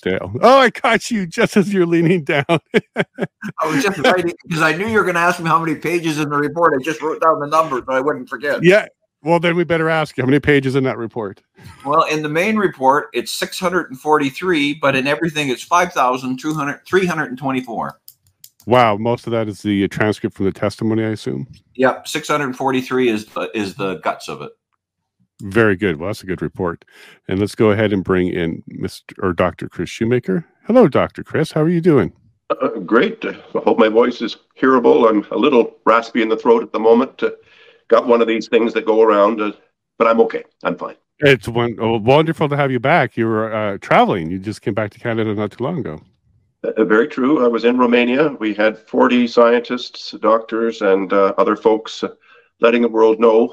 tail. Oh, I caught you just as you're leaning down. I was just writing because I knew you were going to ask me how many pages in the report. I just wrote down the numbers, but I wouldn't forget. Yeah. Well, then we better ask you, how many pages in that report? Well, in the main report, it's 643, but in everything, it's 324. Wow, most of that is the transcript from the testimony, I assume. Yep, 643 is the guts of it. Very good. Well, that's a good report. And let's go ahead and bring in Dr. Chris Shoemaker. Hello, Dr. Chris. How are you doing? Great. I hope my voice is hearable. I'm a little raspy in the throat at the moment. Got one of these things that go around, but I'm okay. I'm fine. It's wonderful to have you back. You were traveling. You just came back to Canada not too long ago. Very true. I was in Romania. We had 40 scientists, doctors, and other folks letting the world know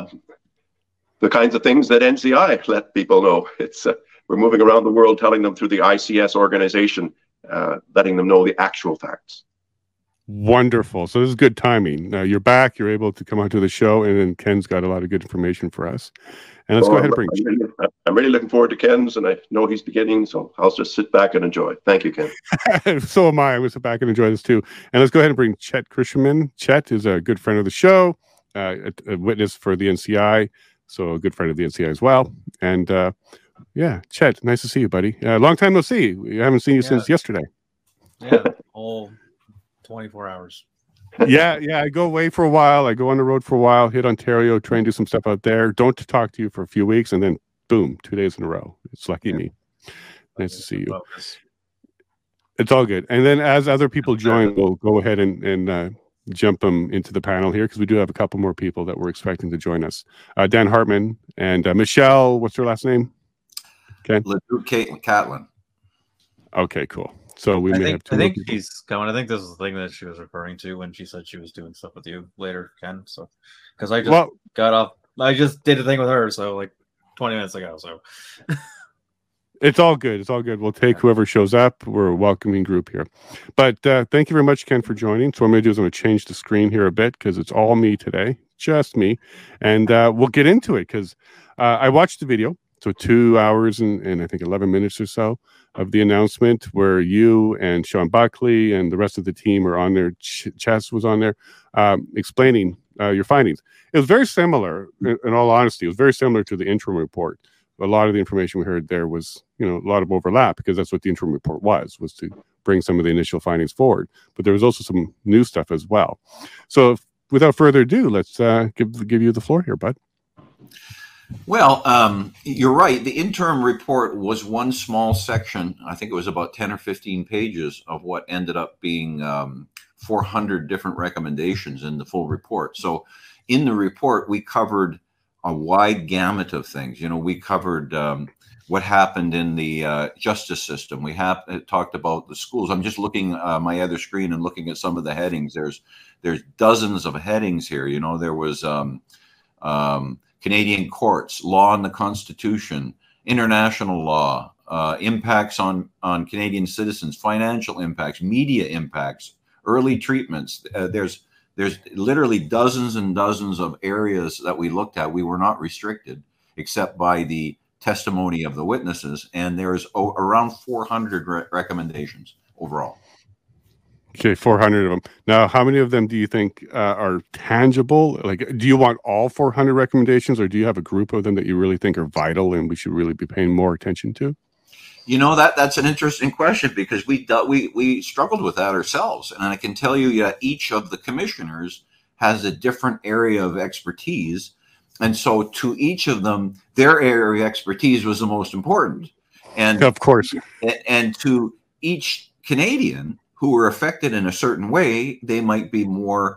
the kinds of things that NCI let people know. It's we're moving around the world telling them through the ICS organization, letting them know the actual facts. Wonderful. So this is good timing. You're back. You're able to come onto the show, and then Ken's got a lot of good information for us. And let's go ahead and bring. I'm really looking forward to Ken's, and I know he's beginning, so I'll just sit back and enjoy. Thank you, Ken. So am I. I'm going to sit back and enjoy this too. And let's go ahead and bring Chet Krisherman. Chet is a good friend of the show, a witness for the NCI, so a good friend of the NCI as well. And yeah, Chet, nice to see you, buddy. Long time no see. We haven't seen you since yesterday. Yeah, all 24 hours. Yeah, I go away for a while. I go on the road for a while, hit Ontario, try and do some stuff out there. Don't talk to you for a few weeks, and then boom, 2 days in a row. It's lucky me. Nice to see you. It's all good. And then as other people join, we'll go ahead and jump them into the panel here, because we do have a couple more people that we're expecting to join us. Dan Hartman and Michelle, what's her last name? Ken? Catlin. Okay, cool. So we may have two. I think she's coming. I think this is the thing that she was referring to when she said she was doing stuff with you later, Ken. So, because I just got off, I just did a thing with her. So, like 20 minutes ago. So, it's all good. It's all good. We'll take whoever shows up. We're a welcoming group here. But thank you very much, Ken, for joining. So, what I'm going to do is I'm going to change the screen here a bit, because it's all me today, just me. And we'll get into it, because I watched the video. So 2 hours and I think 11 minutes or so of the announcement, where you and Sean Buckley and the rest of the team are on there. Chess was on there explaining your findings. It was very similar, in all honesty. It was very similar to the interim report. A lot of the information we heard there was, a lot of overlap, because that's what the interim report was to bring some of the initial findings forward. But there was also some new stuff as well. So without further ado, let's give you the floor here, bud. Well, you're right. The interim report was one small section. I think it was about 10 or 15 pages of what ended up being 400 different recommendations in the full report. So in the report, we covered a wide gamut of things. We covered what happened in the justice system. We talked about the schools. I'm just looking my other screen and looking at some of the headings. There's dozens of headings here. There was Canadian courts, law and the Constitution, international law, impacts on Canadian citizens, financial impacts, media impacts, early treatments. There's literally dozens and dozens of areas that we looked at. We were not restricted except by the testimony of the witnesses, and there's around 400 recommendations overall. Okay, 400 of them. Now, how many of them do you think are tangible? Like, do you want all 400 recommendations, or do you have a group of them that you really think are vital and we should really be paying more attention to? That's an interesting question, because we struggled with that ourselves. And I can tell you that each of the commissioners has a different area of expertise. And so to each of them, their area of expertise was the most important. And of course, and to each Canadian who were affected in a certain way, they might be more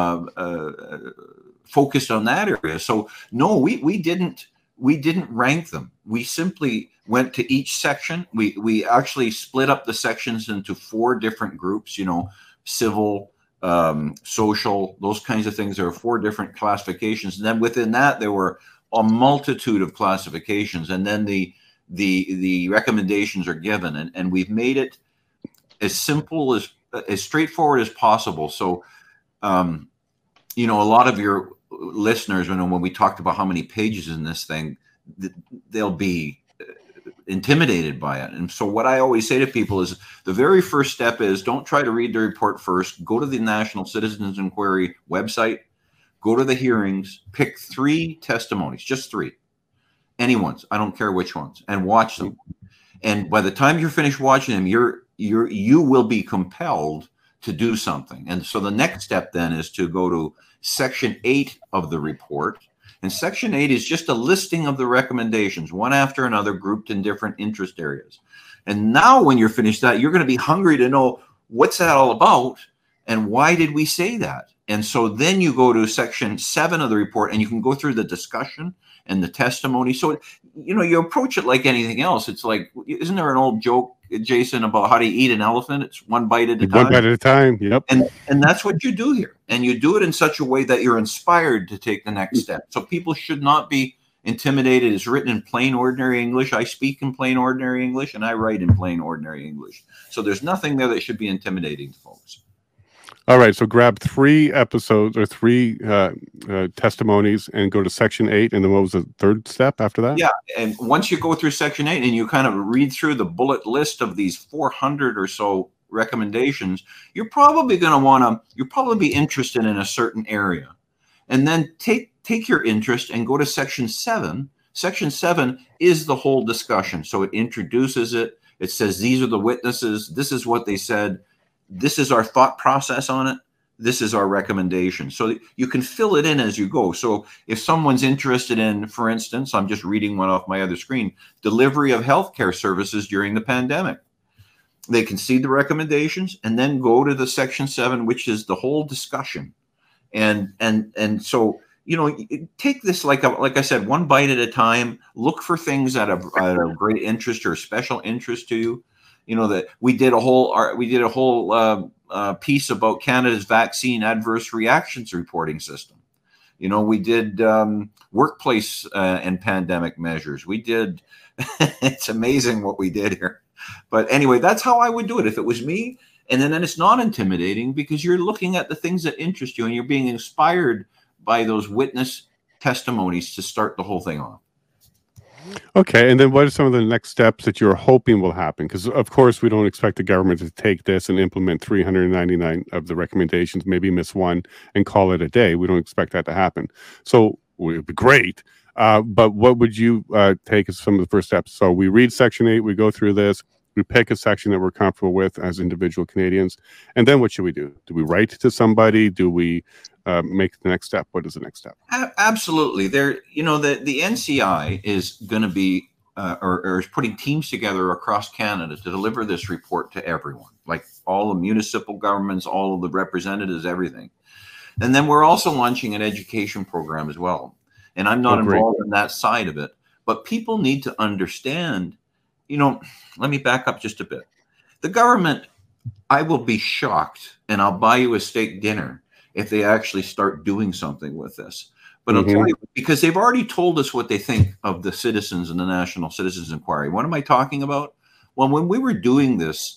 focused on that area. So no, we didn't rank them. We simply went to each section. We actually split up the sections into 4 different groups, civil, social, those kinds of things. There are 4 different classifications. And then within that, there were a multitude of classifications. And then the recommendations are given. And we've made it as simple as straightforward as possible. So, a lot of your listeners, when we talked about how many pages in this thing, they'll be intimidated by it. And so what I always say to people is the very first step is don't try to read the report first. Go to the National Citizens Inquiry website, go to the hearings, pick 3 testimonies, just 3, anyone's, I don't care which ones, and watch them. And by the time you're finished watching them, you will be compelled to do something. And so the next step then is to go to Section 8 of the report. And Section 8 is just a listing of the recommendations, one after another, grouped in different interest areas. And now when you're finished that, you're going to be hungry to know what's that all about and why did we say that? And so then you go to Section 7 of the report and you can go through the discussion and the testimony. So, you know, you approach it like anything else. It's like, isn't there an old joke, Jason, about how to eat an elephant? It's one bite at a time. One bite at a time. Yep. And that's what you do here. And you do it in such a way that you're inspired to take the next step. So people should not be intimidated. It's written in plain, ordinary English. I speak in plain, ordinary English, and I write in plain, ordinary English. So there's nothing there that should be intimidating to folks. All right, so grab 3 episodes or 3 testimonies and go to Section 8. And then what was the third step after that? Yeah, and once you go through Section 8 and you kind of read through the bullet list of these 400 or so recommendations, you're probably going to you'll probably be interested in a certain area. And then take your interest and go to Section 7. Section 7 is the whole discussion. So it introduces it. It says, these are the witnesses. This is what they said. This is our thought process on it. This is our recommendation. So you can fill it in as you go. So if someone's interested in, for instance, I'm just reading one off my other screen, delivery of healthcare services during the pandemic, they can see the recommendations and then go to the Section 7, which is the whole discussion. And so, you know, take this, like I said, one bite at a time. Look for things that are of great interest or special interest to you. You know, that we did a whole piece about Canada's vaccine adverse reactions reporting system. You know, we did workplace and pandemic measures. We did. It's amazing what we did here. But anyway, that's how I would do it if it was me. And then it's not intimidating because you're looking at the things that interest you and you're being inspired by those witness testimonies to start the whole thing off. Okay, and then what are some of the next steps that you're hoping will happen? Because, of course, we don't expect the government to take this and implement 399 of the recommendations, maybe miss one, and call it a day. We don't expect that to happen. So it would be great. But what would you take as some of the first steps? So we read Section 8, we go through this, we pick a section that we're comfortable with as individual Canadians, and then what should we do? Do we write to somebody? Do we make the next step? What is the next step? Absolutely. There, you know, the NCI is going to be or is putting teams together across Canada to deliver this report to everyone, like all the municipal governments, all of the representatives, everything. And then we're also launching an education program as well. And I'm not involved in that side of it, but people need to understand, you know, let me back up just a bit. The government, I will be shocked and I'll buy you a steak dinner if they actually start doing something with this. But I'll tell you, because they've already told us what they think of the citizens in the National Citizens Inquiry. What am I talking about? Well, when we were doing this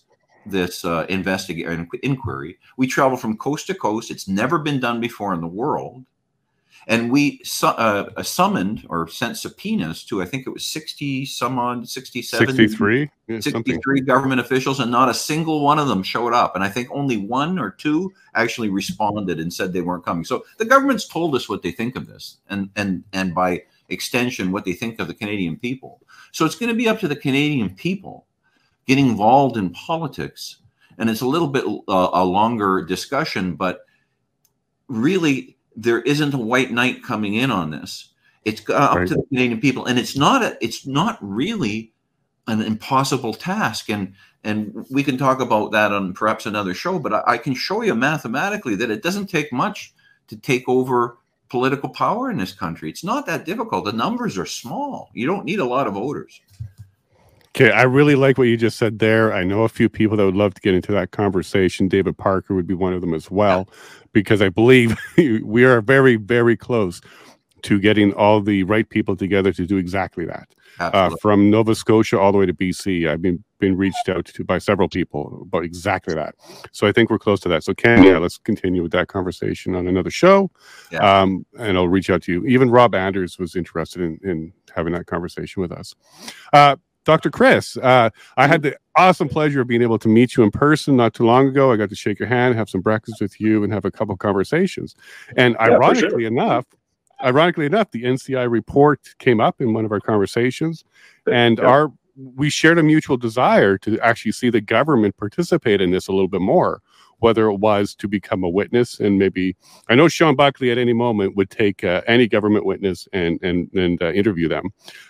inquiry, we traveled from coast to coast. It's never been done before in the world. And we summoned or sent subpoenas to, I think it was 67 63 government officials, and not a single one of them showed up. And I think only 1 or 2 actually responded and said they weren't coming. So the government's told us what they think of this, and by extension, what they think of the Canadian people. So it's going to be up to the Canadian people getting involved in politics. And it's a little bit a longer discussion, but really, there isn't a white knight coming in on this. It's up to the Canadian people, and it's not really an impossible task. And we can talk about that on perhaps another show. But I can show you mathematically that it doesn't take much to take over political power in this country. It's not that difficult. The numbers are small. You don't need a lot of voters. Okay, I really like what you just said there. I know a few people that would love to get into that conversation. David Parker would be one of them as well, because I believe we are very, very close to getting all the right people together to do exactly that. From Nova Scotia all the way to BC, I've been reached out to by several people about exactly that. So I think we're close to that. So Ken, let's continue with that conversation on another show. And I'll reach out to you. Even Rob Anders was interested in having that conversation with us. Dr. Chris, I had the awesome pleasure of being able to meet you in person not too long ago. I got to shake your hand, have some breakfast with you, and have a couple conversations. And ironically enough, the NCI report came up in one of our conversations, and we shared a mutual desire to actually see the government participate in this a little bit more, whether it was to become a witness, and maybe I know Sean Buckley at any moment would take any government witness and interview them.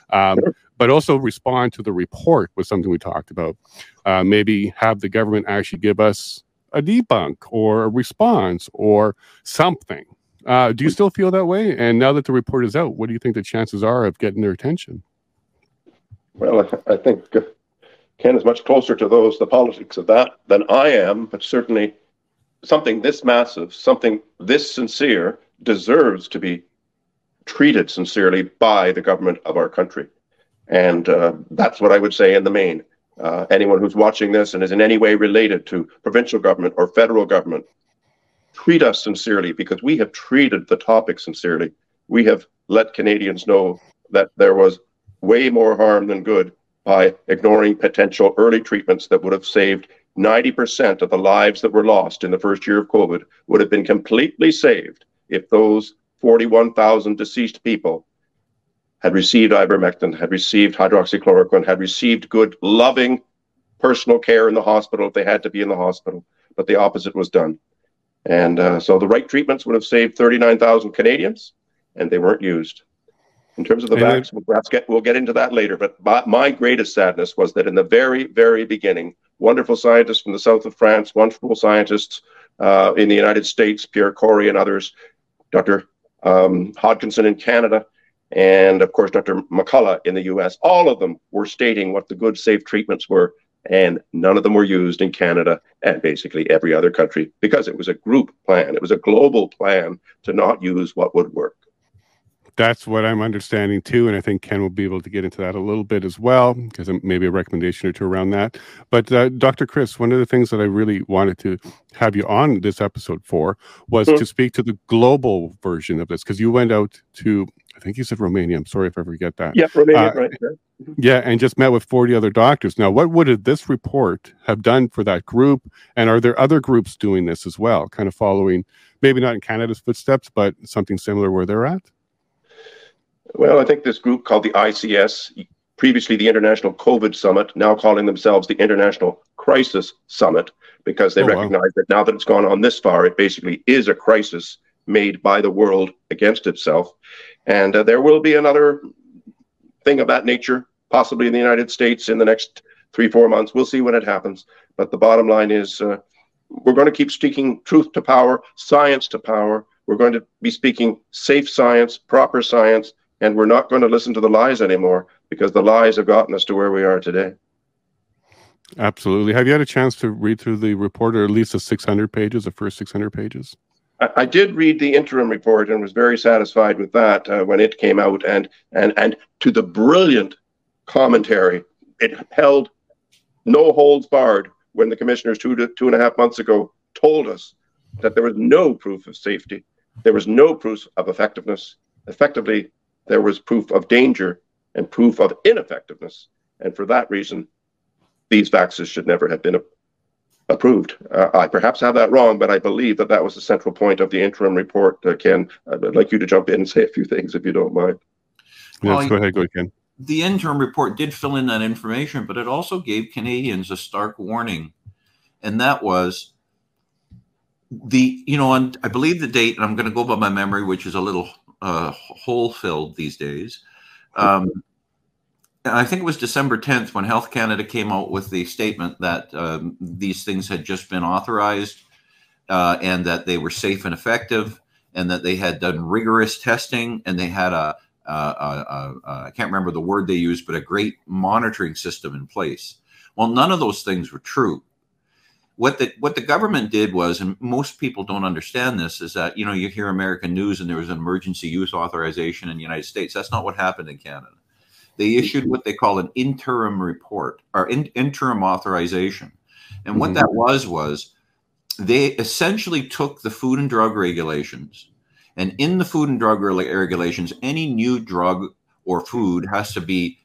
But also respond to the report was something we talked about. Maybe have the government actually give us a debunk or a response or something. Do you still feel that way? And now that the report is out, what do you think the chances are of getting their attention? Well, I think Ken is much closer to the politics of that than I am, but certainly something this massive, something this sincere deserves to be treated sincerely by the government of our country. And that's what I would say in the main. Anyone who's watching this and is in any way related to provincial government or federal government, treat us sincerely, because we have treated the topic sincerely. We have let Canadians know that there was way more harm than good by ignoring potential early treatments that would have saved 90% of the lives that were lost in the first year of COVID would have been completely saved if those 41,000 deceased people had received ivermectin, had received hydroxychloroquine, had received good, loving personal care in the hospital if they had to be in the hospital. But the opposite was done. And so the right treatments would have saved 39,000 Canadians, and they weren't used. In terms of the vax, we'll get into that later. But my greatest sadness was that in the very, very beginning, wonderful scientists from the south of France, wonderful scientists in the United States, Pierre Corey and others, Dr. Hodgkinson in Canada, and of course, Dr. McCullough in the US, all of them were stating what the good, safe treatments were, and none of them were used in Canada and basically every other country because it was a group plan. It was a global plan to not use what would work. That's what I'm understanding too, and I think Ken will be able to get into that a little bit as well, because maybe a recommendation or two around that. But Dr. Chris, one of the things that I really wanted to have you on this episode for was to speak to the global version of this, because you went out to, I think you said Romania. I'm sorry if I forget that. Yeah, Romania, right. Yeah, and just met with 40 other doctors. Now, what would this report have done for that group? And are there other groups doing this as well, kind of following, maybe not in Canada's footsteps, but something similar where they're at? Well, I think this group called the ICS, previously the International COVID Summit, now calling themselves the International Crisis Summit, because they recognize that now that it's gone on this far, it basically is a crisis made by the world against itself. And there will be another thing of that nature, possibly in the United States in the next 3-4 months. We'll see when it happens. But the bottom line is we're going to keep speaking truth to power, science to power. We're going to be speaking safe science, proper science, and we're not going to listen to the lies anymore, because the lies have gotten us to where we are today. Absolutely. Have you had a chance to read through the report, or at least the 600 pages, the first 600 pages? I did read the interim report and was very satisfied with that when it came out, and to the brilliant commentary. It held no holds barred when the commissioners 2.5 months ago told us that there was no proof of safety. There was no proof of effectiveness. Effectively, there was proof of danger and proof of ineffectiveness. And for that reason, these vaccines should never have been approved. I perhaps have that wrong, but I believe that was the central point of the interim report. Ken, I'd like you to jump in and say a few things if you don't mind. Yes, go ahead, Ken. The interim report did fill in that information, but it also gave Canadians a stark warning. And that was and I believe the date, and I'm going to go by my memory, which is a little hole-filled these days. I think it was December 10th when Health Canada came out with the statement that these things had just been authorized and that they were safe and effective, and that they had done rigorous testing, and they had I can't remember the word they used, but a great monitoring system in place. Well, none of those things were true. What the government did was, and most people don't understand this, is that, you hear American news and there was an emergency use authorization in the United States. That's not what happened in Canada. They issued what they call an interim report, or interim authorization. And what that was they essentially took the food and drug regulations, and in the food and drug regulations, any new drug or food has to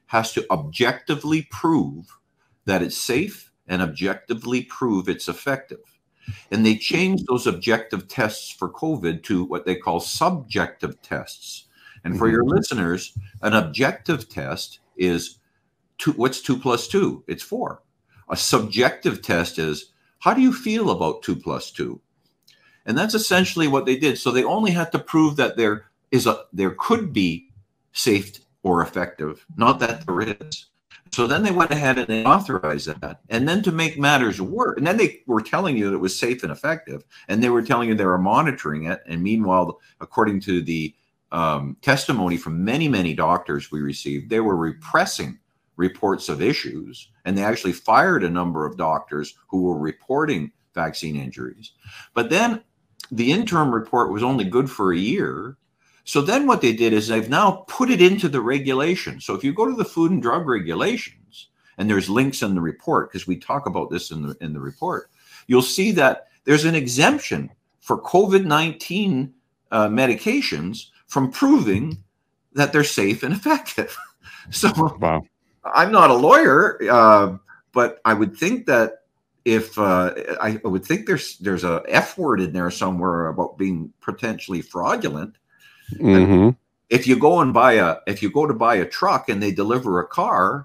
has to objectively prove that it's safe and objectively prove it's effective. And they changed those objective tests for COVID to what they call subjective tests. And for your listeners, an objective test is what's 2 plus 2? It's 4. A subjective test is, how do you feel about 2 plus 2? And that's essentially what they did. So they only had to prove that there could be safe or effective, not that there is. So then they went ahead and they authorized that. And then to make matters worse, and then they were telling you that it was safe and effective, and they were telling you they were monitoring it. And meanwhile, according to the testimony from many, many doctors we received, they were repressing reports of issues, and they actually fired a number of doctors who were reporting vaccine injuries. But then the interim report was only good for a year. So then what they did is they've now put it into the regulation. So if you go to the Food and Drug Regulations, and there's links in the report, because we talk about this in the report, you'll see that there's an exemption for COVID-19 medications from proving that they're safe and effective. So wow. I'm not a lawyer, but I would think that if I would think there's a F word in there somewhere about being potentially fraudulent. Mm-hmm. If you go to buy a truck and they deliver a car,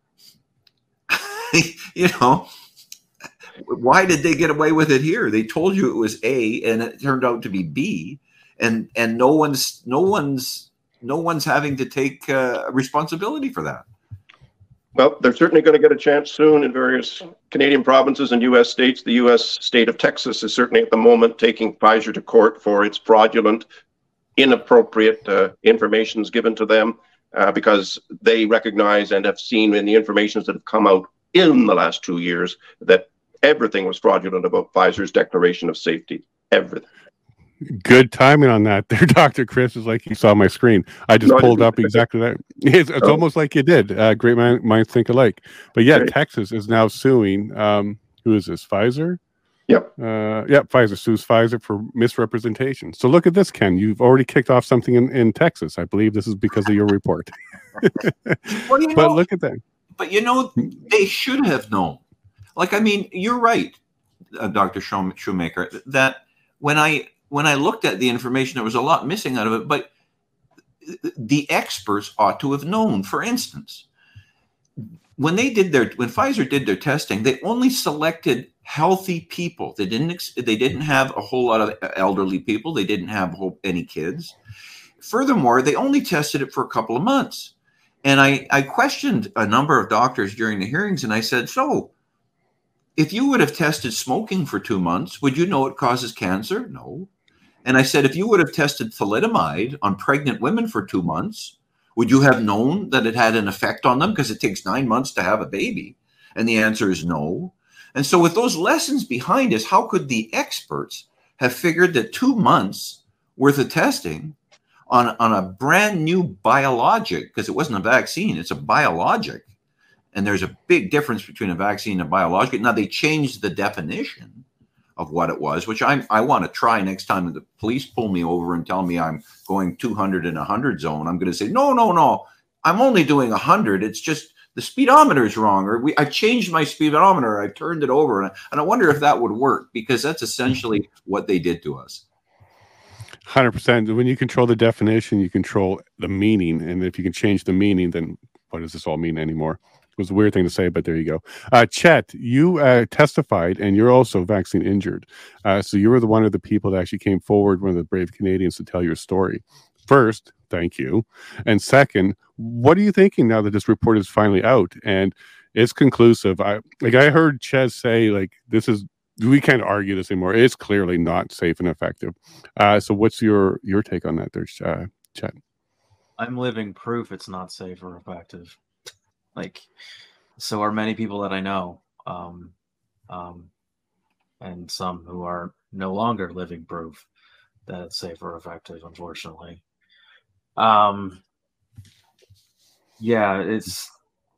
you know, why did they get away with it here? They told you it was A and it turned out to be B, and no one's having to take responsibility for that. Well, they're certainly going to get a chance soon in various Canadian provinces and U.S. states. The U.S. state of Texas is certainly at the moment taking Pfizer to court for its fraudulent, inappropriate information given to them because they recognize and have seen in the information that have come out in the last 2 years that everything was fraudulent about Pfizer's declaration of safety. Everything. Good timing on that there, Dr. Chris. Is like you saw my screen. I just pulled up exactly that. It's almost like you did. Great minds think alike. But yeah, Texas is now suing. Who is this? Pfizer? Yep. Pfizer sues Pfizer for misrepresentation. So look at this, Ken. You've already kicked off something in Texas. I believe this is because of your report. Well, but look at that. But you know, they should have known. Like, I mean, you're right, Dr. Shoemaker, that when I looked at the information, there was a lot missing out of it, but the experts ought to have known. For instance, when Pfizer did their testing, they only selected healthy people. They didn't have a whole lot of elderly people. They didn't have any kids. Furthermore, they only tested it for a couple of months. And I questioned a number of doctors during the hearings, and I said, so if you would have tested smoking for 2 months, would you know it causes cancer? No. And I said, if you would have tested thalidomide on pregnant women for 2 months, would you have known that it had an effect on them because it takes 9 months to have a baby? And the answer is no. And so with those lessons behind us, how could the experts have figured that 2 months worth of testing on a brand new biologic, because it wasn't a vaccine, it's a biologic, and there's a big difference between a vaccine and a biologic. Now they changed the definition of what it was, which I want to try next time the police pull me over and tell me I'm going 200 in a 100 zone. I'm going to say, no, I'm only doing 100. It's just the speedometer is wrong, or I changed my speedometer. I turned it over, and I wonder if that would work, because that's essentially what they did to us. 100%. When you control the definition, you control the meaning, and if you can change the meaning, then what does this all mean anymore? It was a weird thing to say, but there you go. Chet, you testified, and you're also vaccine injured. So you were one of the people that actually came forward, one of the brave Canadians, to tell your story. First, thank you. And second, what are you thinking now that this report is finally out and it's conclusive? I heard Ches say, like, we can't argue this anymore. It's clearly not safe and effective. So what's your take on that there, Chet? I'm living proof it's not safe or effective. Like, so are many people that I know, and some who are no longer living proof that it's safe or effective, unfortunately. Yeah, it's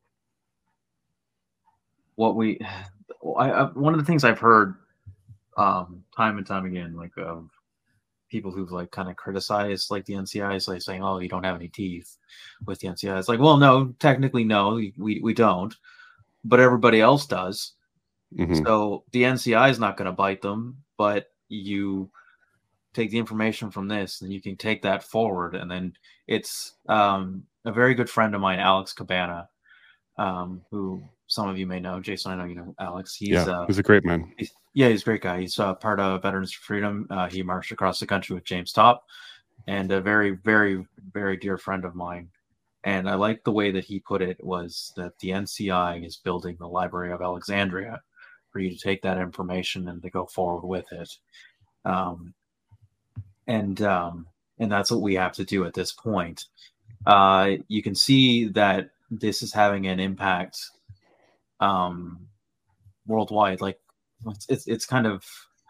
what one of the things I've heard time and time again, like, of people who've like kind of criticized like the NCI is like saying, "Oh, you don't have any teeth with the NCI." It's like, well, no, technically, no, we don't, but everybody else does. So the NCI is not going to bite them, but you take the information from this and you can take that forward. And then it's a very good friend of mine, Alex Cabana, who some of you may know. Jason, I know you know Alex. He's a great man. He's a great guy. He's part of Veterans for Freedom. He marched across the country with James Topp, and a very, very, very dear friend of mine. And I like the way that he put it was that the NCI is building the Library of Alexandria for you to take that information and to go forward with it. And that's what we have to do at this point. You can see that this is having an impact worldwide. Like it's kind of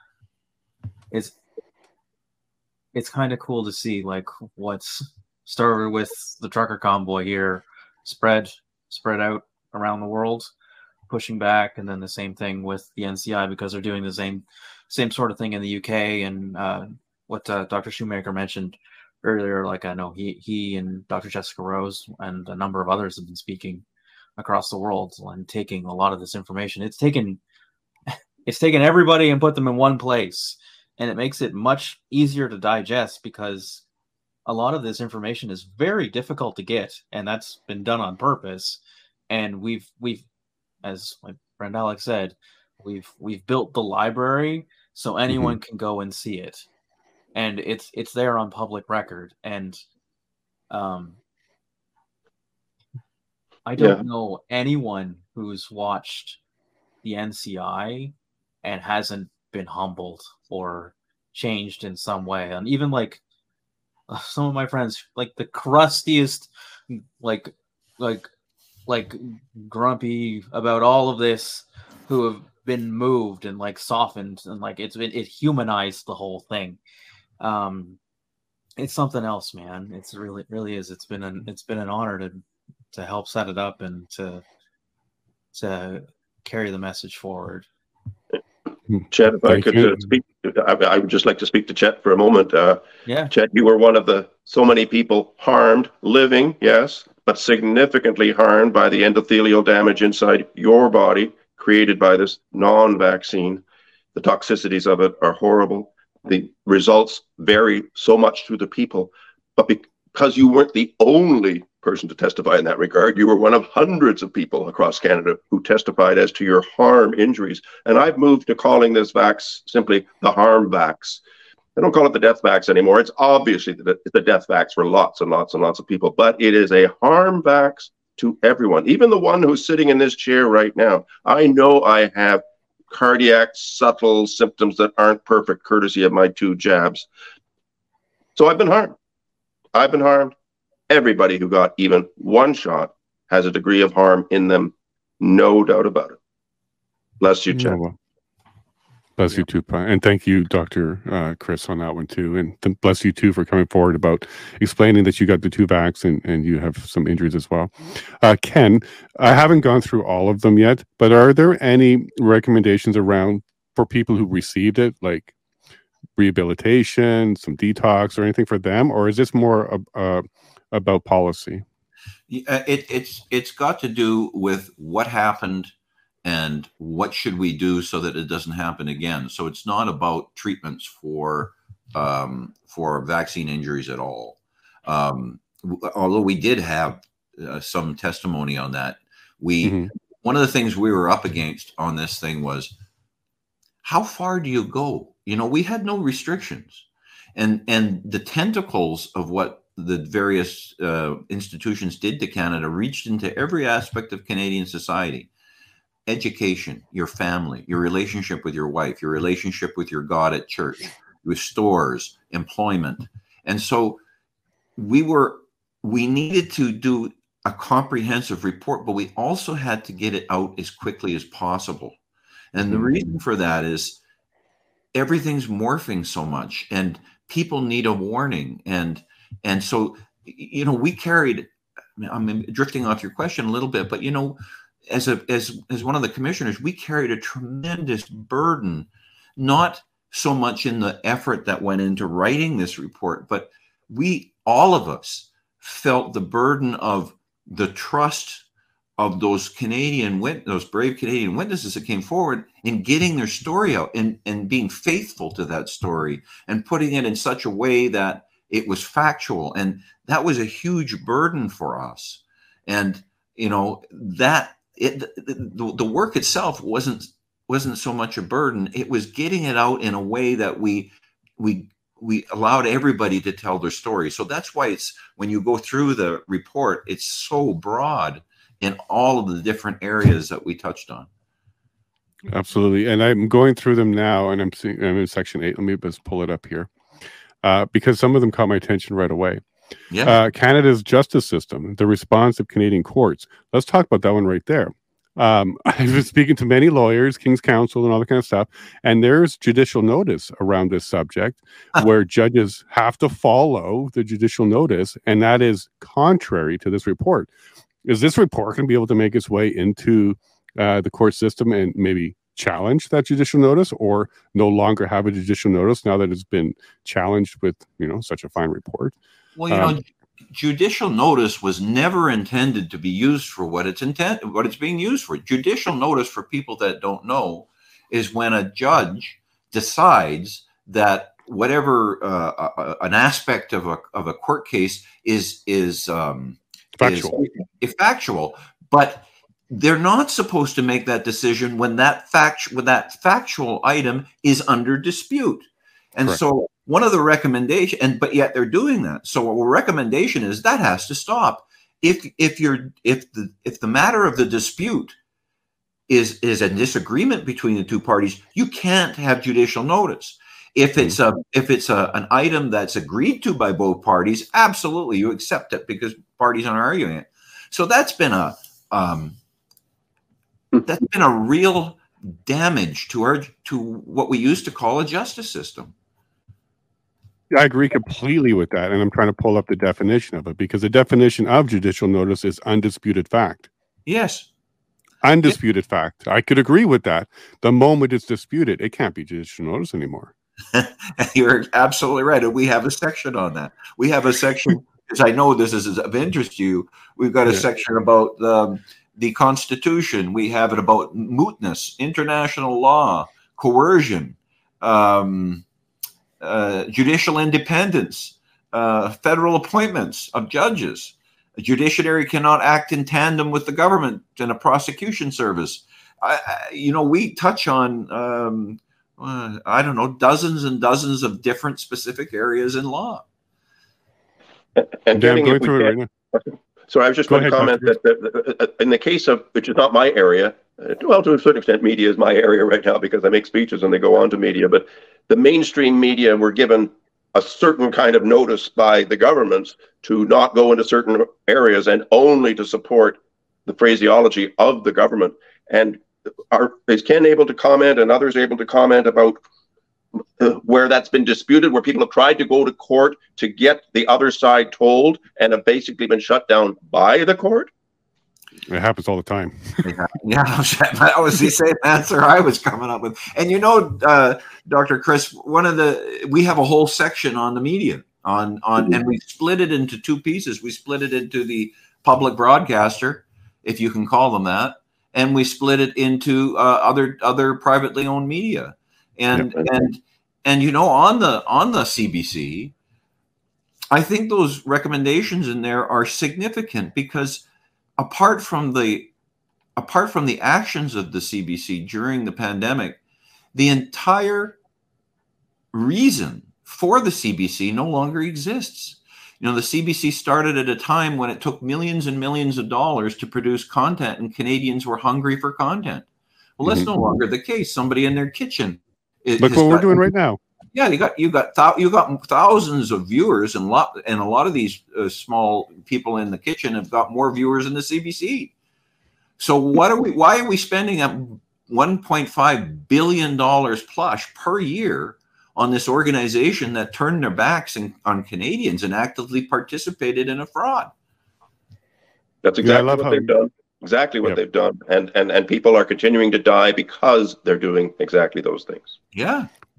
cool to see like what's started with the trucker convoy here spread out around the world, pushing back, and then the same thing with the NCI because they're doing the same sort of thing in the UK. And what Dr. Shoemaker mentioned earlier, like I know he and Dr. Jessica Rose and a number of others have been speaking across the world and taking a lot of this information. It's taken everybody and put them in one place, and it makes it much easier to digest because a lot of this information is very difficult to get, and that's been done on purpose. And we've as my friend Alex said, we've built the library so anyone can go and see it, and it's there on public record. And I don't know anyone who's watched the NCI and hasn't been humbled or changed in some way. And even like some of my friends, like the crustiest, like grumpy about all of this, who have been moved and like softened, and like it humanized the whole thing. It's something else, man. It's really is. It's been an honor to help set it up and to carry the message forward. Chet, if I could speak, I would just like to speak to Chet for a moment. Yeah, Chet, you were one of so many people harmed, living, yes, but significantly harmed by the endothelial damage inside your body created by this non-vaccine. The toxicities of it are horrible. The results vary so much to the people, but because you weren't the only person to testify in that regard, you were one of hundreds of people across Canada who testified as to your harm injuries. And I've moved to calling this vax simply the harm vax. I don't call it the death vax anymore. It's obviously the death vax for lots and lots and lots of people, but it is a harm vax to everyone, even the one who's sitting in this chair right now. I know I have cardiac subtle symptoms that aren't perfect courtesy of my 2 jabs. So I've been harmed. Everybody who got even one shot has a degree of harm in them, no doubt about it. Bless you, Chad. Bless you too, and thank you, Dr. Chris, on that one too, and bless you too for coming forward about explaining that you got the 2 vax and you have some injuries as well. Ken, I haven't gone through all of them yet, but are there any recommendations around for people who received it, like rehabilitation, some detox, or anything for them, or is this more about policy? It's got to do with what happened and what should we do so that it doesn't happen again. So it's not about treatments for vaccine injuries at all. Although we did have some testimony on that. One of the things we were up against on this thing was, how far do you go? You know, we had no restrictions, and the tentacles of what the various institutions did to Canada reached into every aspect of Canadian society. Education, your family, your relationship with your wife, your relationship with your God at church, with stores, employment. And so we needed to do a comprehensive report, but we also had to get it out as quickly as possible. And the reason for that is everything's morphing so much and people need a warning. And so, you know, we carried, I'm drifting off your question a little bit, but, you know, as one of the commissioners, we carried a tremendous burden, not so much in the effort that went into writing this report, but all of us felt the burden of the trust of those brave Canadian witnesses that came forward in getting their story out and being faithful to that story and putting it in such a way that it was factual. And that was a huge burden for us. And, the work itself wasn't so much a burden. It was getting it out in a way that we allowed everybody to tell their story. So that's why when you go through the report, it's so broad in all of the different areas that we touched on. Absolutely. And I'm going through them now, and I'm in section 8. Let me just pull it up here, because some of them caught my attention right away. Yeah. Canada's justice system, the response of Canadian courts. Let's talk about that one right there. I've been speaking to many lawyers, King's Counsel, and all that kind of stuff, and there's judicial notice around this subject where judges have to follow the judicial notice, and that is contrary to this report. Is this report going to be able to make its way into the court system and maybe challenge that judicial notice, or no longer have a judicial notice now that it's been challenged with, such a fine report? Well, judicial notice was never intended to be used for what it's being used for. Judicial notice, for people that don't know, is when a judge decides that whatever an aspect of a court case is factual, but they're not supposed to make that decision when that factual item is under dispute. And Correct. So one of the recommendations, but yet they're doing that. So a recommendation is that has to stop. If the matter of the dispute is a disagreement between the two parties, you can't have judicial notice. If it's an item that's agreed to by both parties, absolutely you accept it because parties aren't arguing it. So that's been a real damage to what we used to call a justice system. I agree completely with that, and I'm trying to pull up the definition of it, because the definition of judicial notice is undisputed fact. Yes. Undisputed fact. I could agree with that. The moment it's disputed, it can't be judicial notice anymore. You're absolutely right. And we have a section on that. We have a section, because I know this is of interest to you. We've got a section about the Constitution. We have it about mootness, international law, coercion, judicial independence, federal appointments of judges. The judiciary cannot act in tandem with the government in a prosecution service. We touch on, dozens and dozens of different specific areas in law. And Dan, going through it right now. So I was just going to comment that in the case of, which is not my area, well, to a certain extent, media is my area right now because I make speeches and they go on to media, but the mainstream media were given a certain kind of notice by the governments to not go into certain areas and only to support the phraseology of the government. And is Ken able to comment and others able to comment about where that's been disputed, where people have tried to go to court to get the other side told and have basically been shut down by the court? It happens all the time. Yeah, that was the same answer I was coming up with. And Dr. Chris, we have a whole section on the media and we split it into two pieces. We split it into the public broadcaster, if you can call them that, and we split it into other privately owned media. And on the CBC, I think those recommendations in there are significant because apart from the actions of the CBC during the pandemic, the entire reason for the CBC no longer exists. The CBC started at a time when it took millions and millions of dollars to produce content, and Canadians were hungry for content. Well, that's no longer the case. Somebody in their kitchen. Look what we're doing right now. Yeah, you got thousands of viewers, and a lot of these small people in the kitchen have got more viewers than the CBC. So why are we spending $1.5 billion plus per year on this organization that turned their backs on Canadians and actively participated in a fraud? That's exactly what they've done. Exactly what they've done. And people are continuing to die because they're doing exactly those things. Yeah.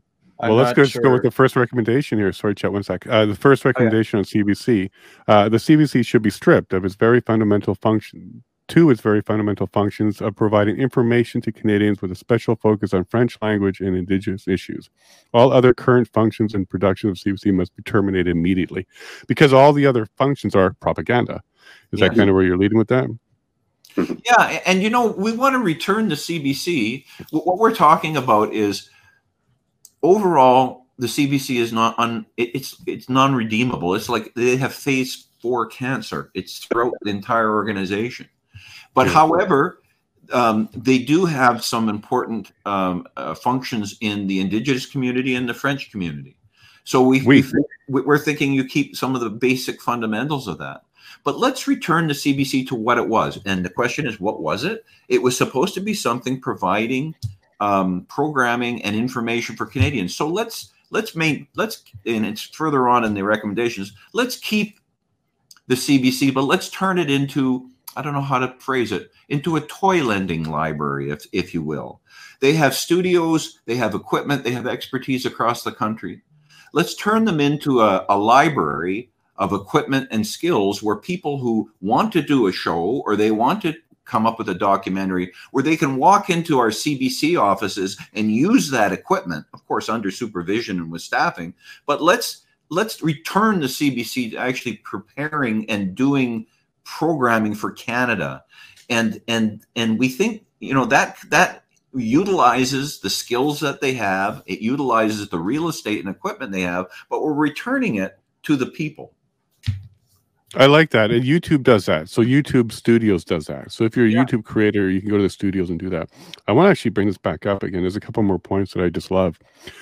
Well, let's go with the first recommendation here. Sorry, Chet, 1 sec. The first recommendation on CBC, the CBC should be stripped of its very fundamental function. To its very fundamental functions of providing information to Canadians with a special focus on French language and Indigenous issues. All other current functions and production of CBC must be terminated immediately, because all the other functions are propaganda. Is that kind of where you're leading with that? Yeah, and we want to return to CBC. What we're talking about is overall the CBC is not it's non-redeemable. It's like they have phase 4 cancer. It's throughout the entire organization. But however, they do have some important functions in the Indigenous community and the French community. So we're thinking you keep some of the basic fundamentals of that. But let's return the CBC to what it was. And the question is, what was it? It was supposed to be something providing programming and information for Canadians. So let's and it's further on in the recommendations. Let's keep the CBC, but let's turn it into, I don't know how to phrase it, into a toy lending library, if you will. They have studios, they have equipment, they have expertise across the country. Let's turn them into a library of equipment and skills where people who want to do a show or they want to come up with a documentary, where they can walk into our CBC offices and use that equipment, of course, under supervision and with staffing. But let's return the CBC to actually preparing and doing programming for Canada, and we think that utilizes the skills that they have, it utilizes the real estate and equipment they have, but we're returning it to the people. I like that, and YouTube does that. So YouTube Studios does that. So if you're a YouTube creator, you can go to the studios and do that. I want to actually bring this back up again. There's a couple more points that I just love.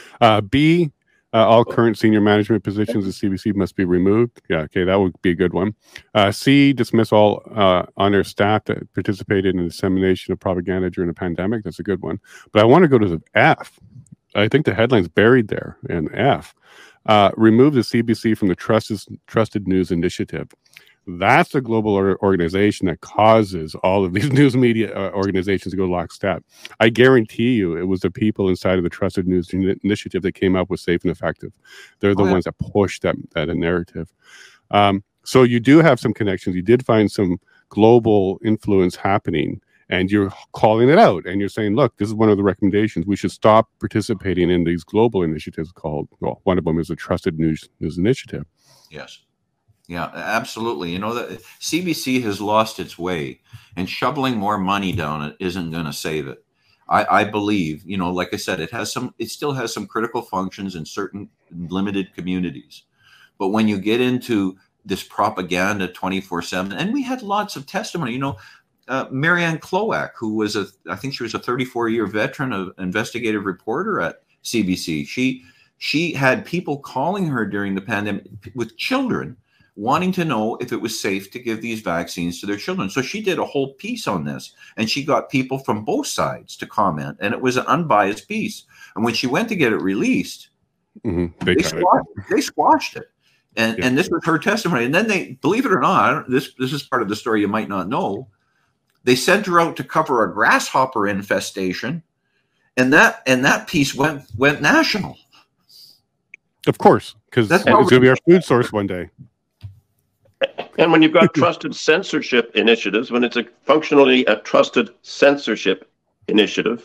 All current senior management positions at CBC must be removed. Yeah, okay, that would be a good one. C, dismiss all on-air staff that participated in the dissemination of propaganda during the pandemic. That's a good one. But I want to go to the F. I think the headline's buried there in F. Remove the CBC from the Trusted News Initiative. That's a global organization that causes all of these news media organizations to go lockstep. I guarantee you it was the people inside of the Trusted News Initiative that came up with Safe and Effective. They're the ones that pushed that narrative. So you do have some connections. You did find some global influence happening, and you're calling it out, and you're saying, look, this is one of the recommendations. We should stop participating in these global initiatives called, well, one of them is the Trusted News Initiative. Yes. Yeah, absolutely. That CBC has lost its way, and shoveling more money down it isn't going to save it. I believe, like I said, it still has some critical functions in certain limited communities. But when you get into this propaganda 24/7, and we had lots of testimony, Marianne Cloak, who was I think she was a 34-year veteran of investigative reporter at CBC. She had people calling her during the pandemic with children wanting to know if it was safe to give these vaccines to their children. So she did a whole piece on this, and she got people from both sides to comment, and it was an unbiased piece. And when she went to get it released, they squashed it. And this was her testimony. And then they, believe it or not, this is part of the story you might not know, they sent her out to cover a grasshopper infestation, and that piece went national. Of course, because it's going to be our food source one day. And when you've got trusted censorship initiatives, when it's functionally a trusted censorship initiative,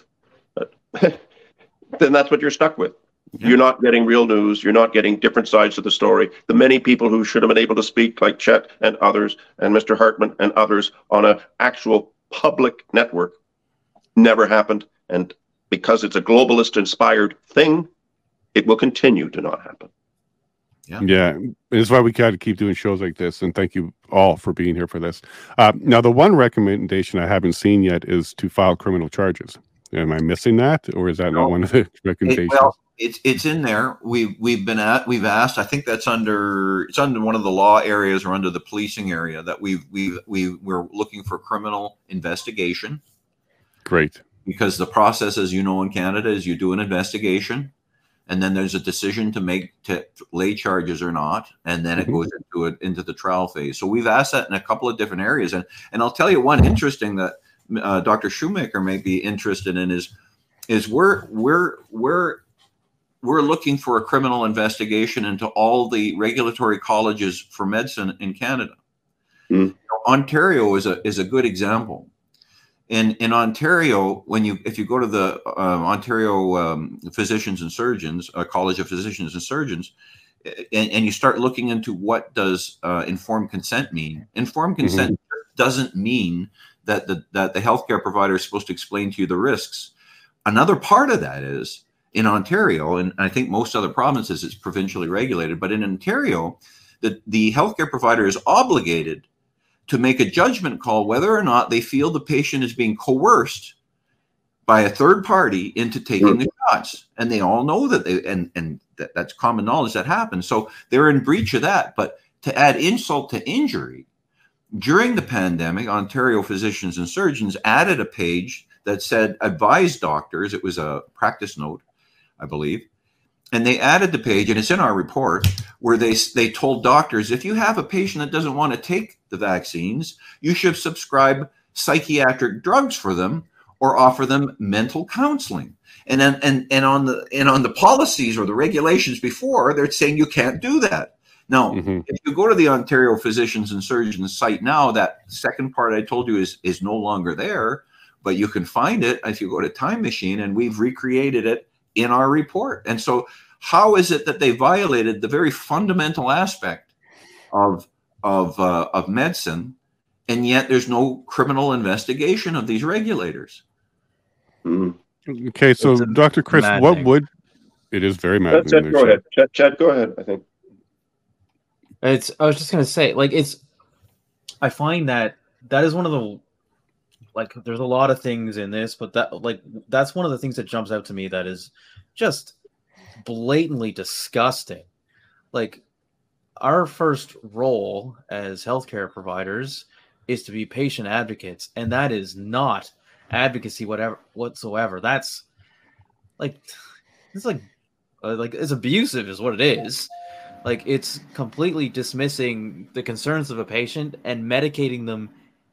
then that's what you're stuck with. Yeah. You're not getting real news. You're not getting different sides of the story. The many people who should have been able to speak, like Chet and others, and Mr. Hartman and others, on an actual public network, never happened. And because it's a globalist-inspired thing, it will continue to not happen. Yeah, it's why we got to keep doing shows like this, and thank you all for being here for this. Now, the one recommendation I haven't seen yet is to file criminal charges. Am I missing that, or is that not one of the recommendations? It's in there. We've asked. I think it's under one of the law areas or under the policing area that we're looking for criminal investigation. Great. Because the process, as you know, in Canada, is you do an investigation, and then there's a decision to make to lay charges or not, and then it goes into the trial phase. So we've asked that in a couple of different areas, and I'll tell you one interesting that Dr. Shoemaker may be interested in is we're we're looking for a criminal investigation into all the regulatory colleges for medicine in Canada. Ontario is a good example. In Ontario, if you go to the Ontario Physicians and Surgeons, College of Physicians and Surgeons, and you start looking into what does informed consent mean. Informed consent doesn't mean that the healthcare provider is supposed to explain to you the risks. Another part of that is in Ontario, and I think most other provinces it's provincially regulated, but in Ontario, the healthcare provider is obligated to make a judgment call whether or not they feel the patient is being coerced by a third party into taking the shots. And they all know that that's common knowledge that happens. So they're in breach of that. But to add insult to injury, during the pandemic, Ontario Physicians and Surgeons added a page that said advise doctors. It was a practice note, I believe. And they added the page, and it's in our report, where they told doctors, if you have a patient that doesn't want to take the vaccines, you should prescribe psychiatric drugs for them or offer them mental counseling. And on the policies or the regulations before, they're saying you can't do that. Now, if you go to the Ontario Physicians and Surgeons site now, that second part I told you is no longer there, but you can find it if you go to Time Machine, and we've recreated it in our report. And so how is it that they violated the very fundamental aspect of medicine, and yet there's no criminal investigation of these regulators? Okay, so Dr. Chris, what would it is very maddening. Go ahead, Chad. Go ahead. I think I was just gonna say, like, I find that is one of the, like, there's a lot of things in this, but that's one of the things that jumps out to me that is just blatantly disgusting. Like, our first role as healthcare providers is to be patient advocates, and that is not advocacy whatsoever. That's like, it's it's abusive is what it is. Like, it's completely dismissing the concerns of a patient and medicating them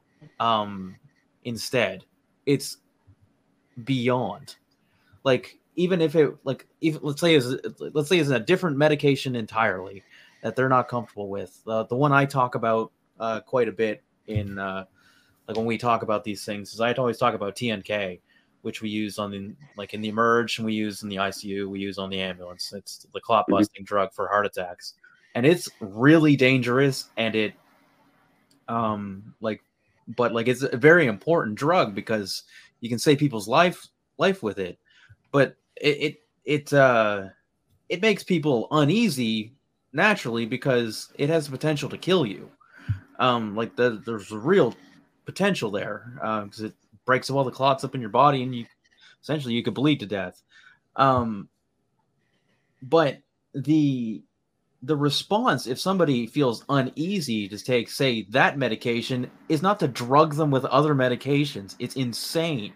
instead. It's beyond. Like, even if it, like, even let's say it's a different medication entirely that they're not comfortable with. The one I talk about quite a bit in like when we talk about these things is I always talk about TNK, which we use in the Emerge, and we use in the ICU, we use on the ambulance. It's the clot busting drug for heart attacks, and it's really dangerous. And it it's a very important drug because you can save people's life with it, but it makes people uneasy naturally because it has the potential to kill you. There's a real potential there because it breaks all the clots up in your body, and you could bleed to death. But the response, if somebody feels uneasy to take, say, that medication, is not to drug them with other medications. It's insane.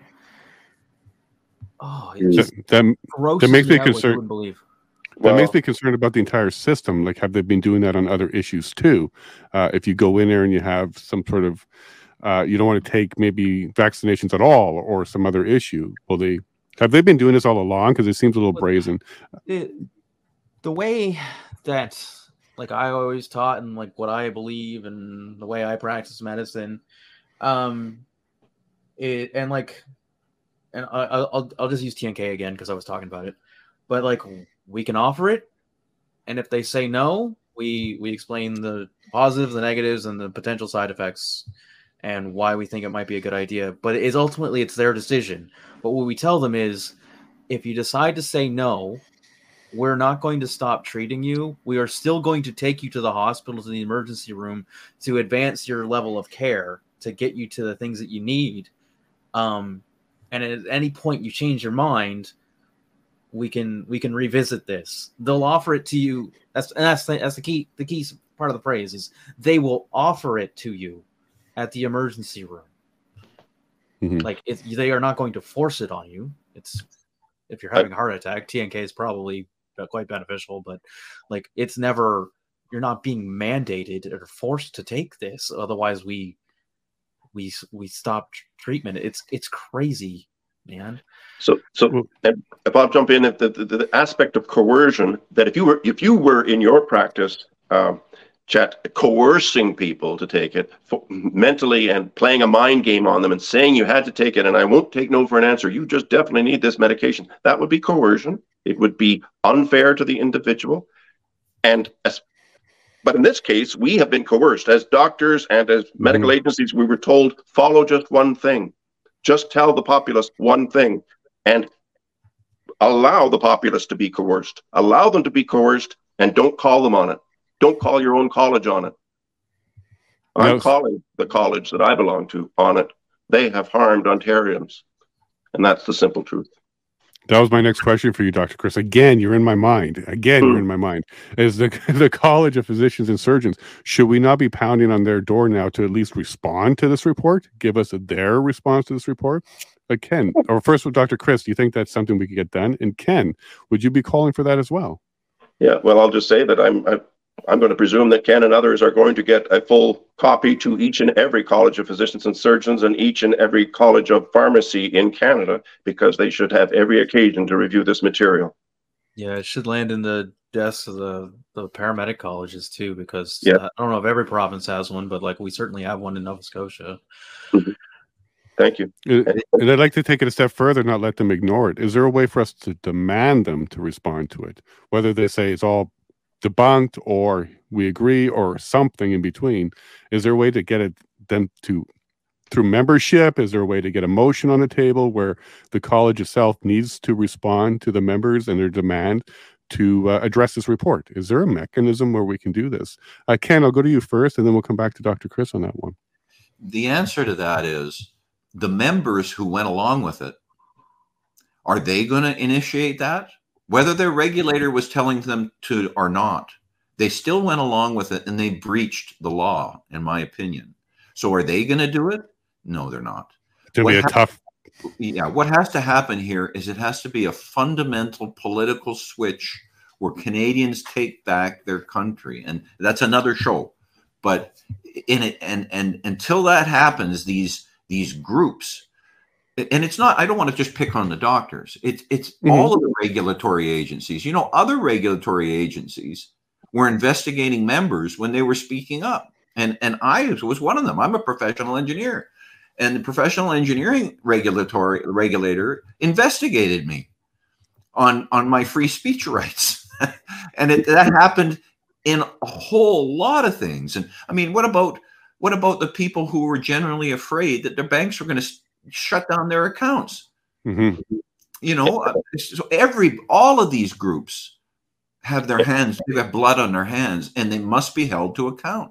Oh, that makes me concerned. That makes me concerned about the entire system. Like, have they been doing that on other issues too? If you go in there and you have some sort of, you don't want to take maybe vaccinations at all or some other issue, have they been doing this all along? Because it seems a little brazen. The way that, like, I always taught and like what I believe and the way I practice medicine, I'll just use TNK again because I was talking about it. But, like, we can offer it, and if they say no, we explain the positives, the negatives, and the potential side effects, and why we think it might be a good idea. But ultimately it's their decision. But what we tell them is, if you decide to say no, we're not going to stop treating you. We are still going to take you to the hospital, to the emergency room, to advance your level of care, to get you to the things that you need. And at any point you change your mind, we can revisit this. They'll offer it to you. That's the key. The key part of the phrase is they will offer it to you at the emergency room. Like, they are not going to force it on you. It's, if you're having a heart attack, TNK is probably quite beneficial, but, like, it's never, you're not being mandated or forced to take this. Otherwise we stop treatment. It's crazy man. So and if I'll jump in, the aspect of coercion, that if you were in your practice, Chet, coercing people to take it mentally and playing a mind game on them and saying you had to take it and I won't take no for an answer, you just definitely need this medication, that would be coercion. It would be unfair to the individual. But in this case, we have been coerced as doctors and as medical agencies. We were told, follow just one thing, just tell the populace one thing, and allow the populace to be coerced, allow them to be coerced, and don't call them on it. Don't call your own college on it. I'm calling the college that I belong to on it. They have harmed Ontarians. And that's the simple truth. That was my next question for you, Dr. Chris. Again, you're in my mind. You're in my mind. Is the College of Physicians and Surgeons, should we not be pounding on their door now to at least respond to this report? Give us their response to this report? Ken, or first with Dr. Chris, do you think that's something we could get done? And Ken, would you be calling for that as well? Yeah, well, I'll just say that I'm going to presume that Ken and others are going to get a full copy to each and every College of Physicians and Surgeons and each and every College of Pharmacy in Canada, because they should have every occasion to review this material. Yeah, it should land in the desks of the paramedic colleges too, because yeah. I don't know if every province has one, but like we certainly have one in Nova Scotia. Thank you. And I'd like to take it a step further, not let them ignore it. Is there a way for us to demand them to respond to it? Whether they say it's all debunked or we agree or something in between, is there a way to get them to, through membership, is there a way to get a motion on the table where the college itself needs to respond to the members and their demand to address this report? Is there a mechanism where we can do this? Ken, I'll go to you first and then we'll come back to Dr. Chris on that one. The answer to that is the members who went along with it, are they going to initiate that? Whether their regulator was telling them to or not, they still went along with it and they breached the law, in my opinion. So are they going to do it? No, they're not. It's going to be a tough. Yeah, what has to happen here is it has to be a fundamental political switch where Canadians take back their country. And that's another show. But in it, and until that happens, these groups, and it's not, I don't want to just pick on the doctors. It's all of the regulatory agencies. You know, other regulatory agencies were investigating members when they were speaking up. And I was one of them. I'm a professional engineer. And the professional engineering regulator investigated me on my free speech rights. And that happened in a whole lot of things. And I mean, what about the people who were generally afraid that their banks were going to shut down their accounts? You know, so all of these groups have their hands, they have blood on their hands, and they must be held to account.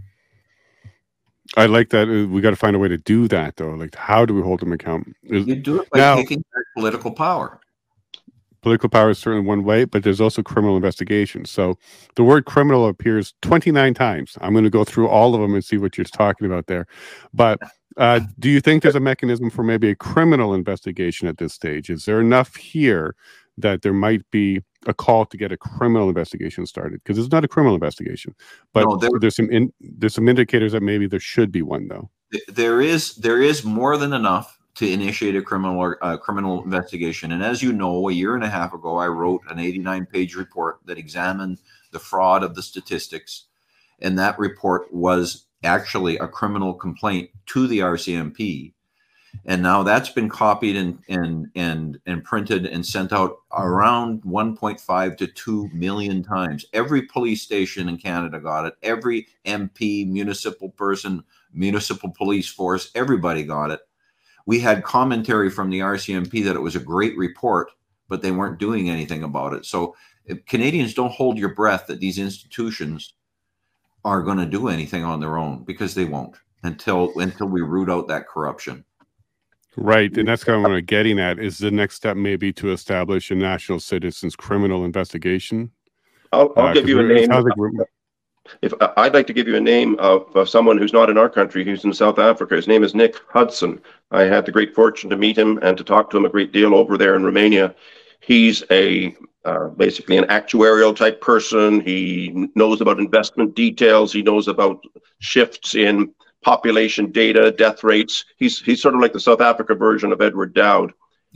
I like that. We got to find a way to do that, though. Like, how do we hold them account? You do it by taking back political power. Political power is certainly one way, but there's also criminal investigation. So the word criminal appears 29 times. I'm going to go through all of them and see what you're talking about there. But do you think there's a mechanism for maybe a criminal investigation at this stage? Is there enough here that there might be a call to get a criminal investigation started? Because it's not a criminal investigation, but no, there's some indicators that maybe there should be one, though. There is more than enough to initiate a criminal investigation. And as you know, a year and a half ago, I wrote an 89-page report that examined the fraud of the statistics, and that report was actually a criminal complaint to the RCMP. And now that's been copied and printed and sent out around 1.5 to 2 million times. Every police station in Canada got it. Every MP, municipal person, municipal police force, everybody got it. We had commentary from the RCMP that it was a great report, but they weren't doing anything about it. So Canadians, don't hold your breath that these institutions are going to do anything on their own, because they won't until we root out that corruption. Right, and that's kind of what I'm getting at. Is the next step maybe to establish a national citizens criminal investigation? I'll give you a name. If I'd like to give you a name of someone who's not in our country, who's in South Africa. His name is Nick Hudson. I had the great fortune to meet him and to talk to him a great deal over there in Romania. He's basically an actuarial type person. He knows about investment details. He knows about shifts in population data, death rates. He's sort of like the South Africa version of Edward Dowd.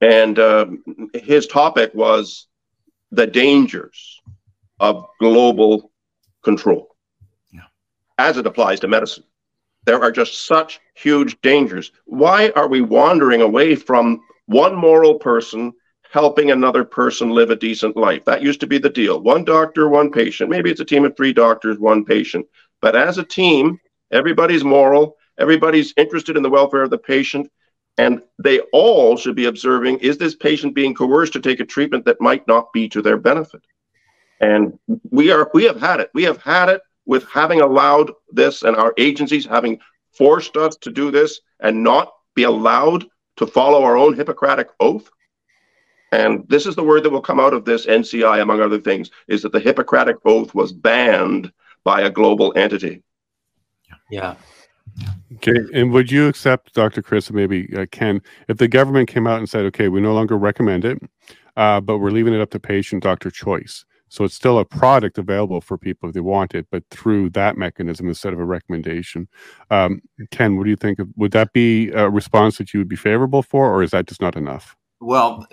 And his topic was the dangers of global control, as it applies to medicine. There are just such huge dangers. Why are we wandering away from one moral person helping another person live a decent life? That used to be the deal. One doctor, one patient. Maybe it's a team of 3 doctors, 1 patient. But as a team, everybody's moral, everybody's interested in the welfare of the patient, and they all should be observing, is this patient being coerced to take a treatment that might not be to their benefit? And we have had it. We have had it with having allowed this, and our agencies having forced us to do this and not be allowed to follow our own Hippocratic oath. And this is the word that will come out of this NCI, among other things, is that the Hippocratic oath was banned by a global entity. Yeah. Okay, and would you accept, Dr. Chris, and maybe Ken, if the government came out and said, okay, we no longer recommend it, but we're leaving it up to patient doctor choice. So it's still a product available for people if they want it, but through that mechanism instead of a recommendation. Ken, what do you think? Would that be a response that you would be favorable for, or is that just not enough? Well,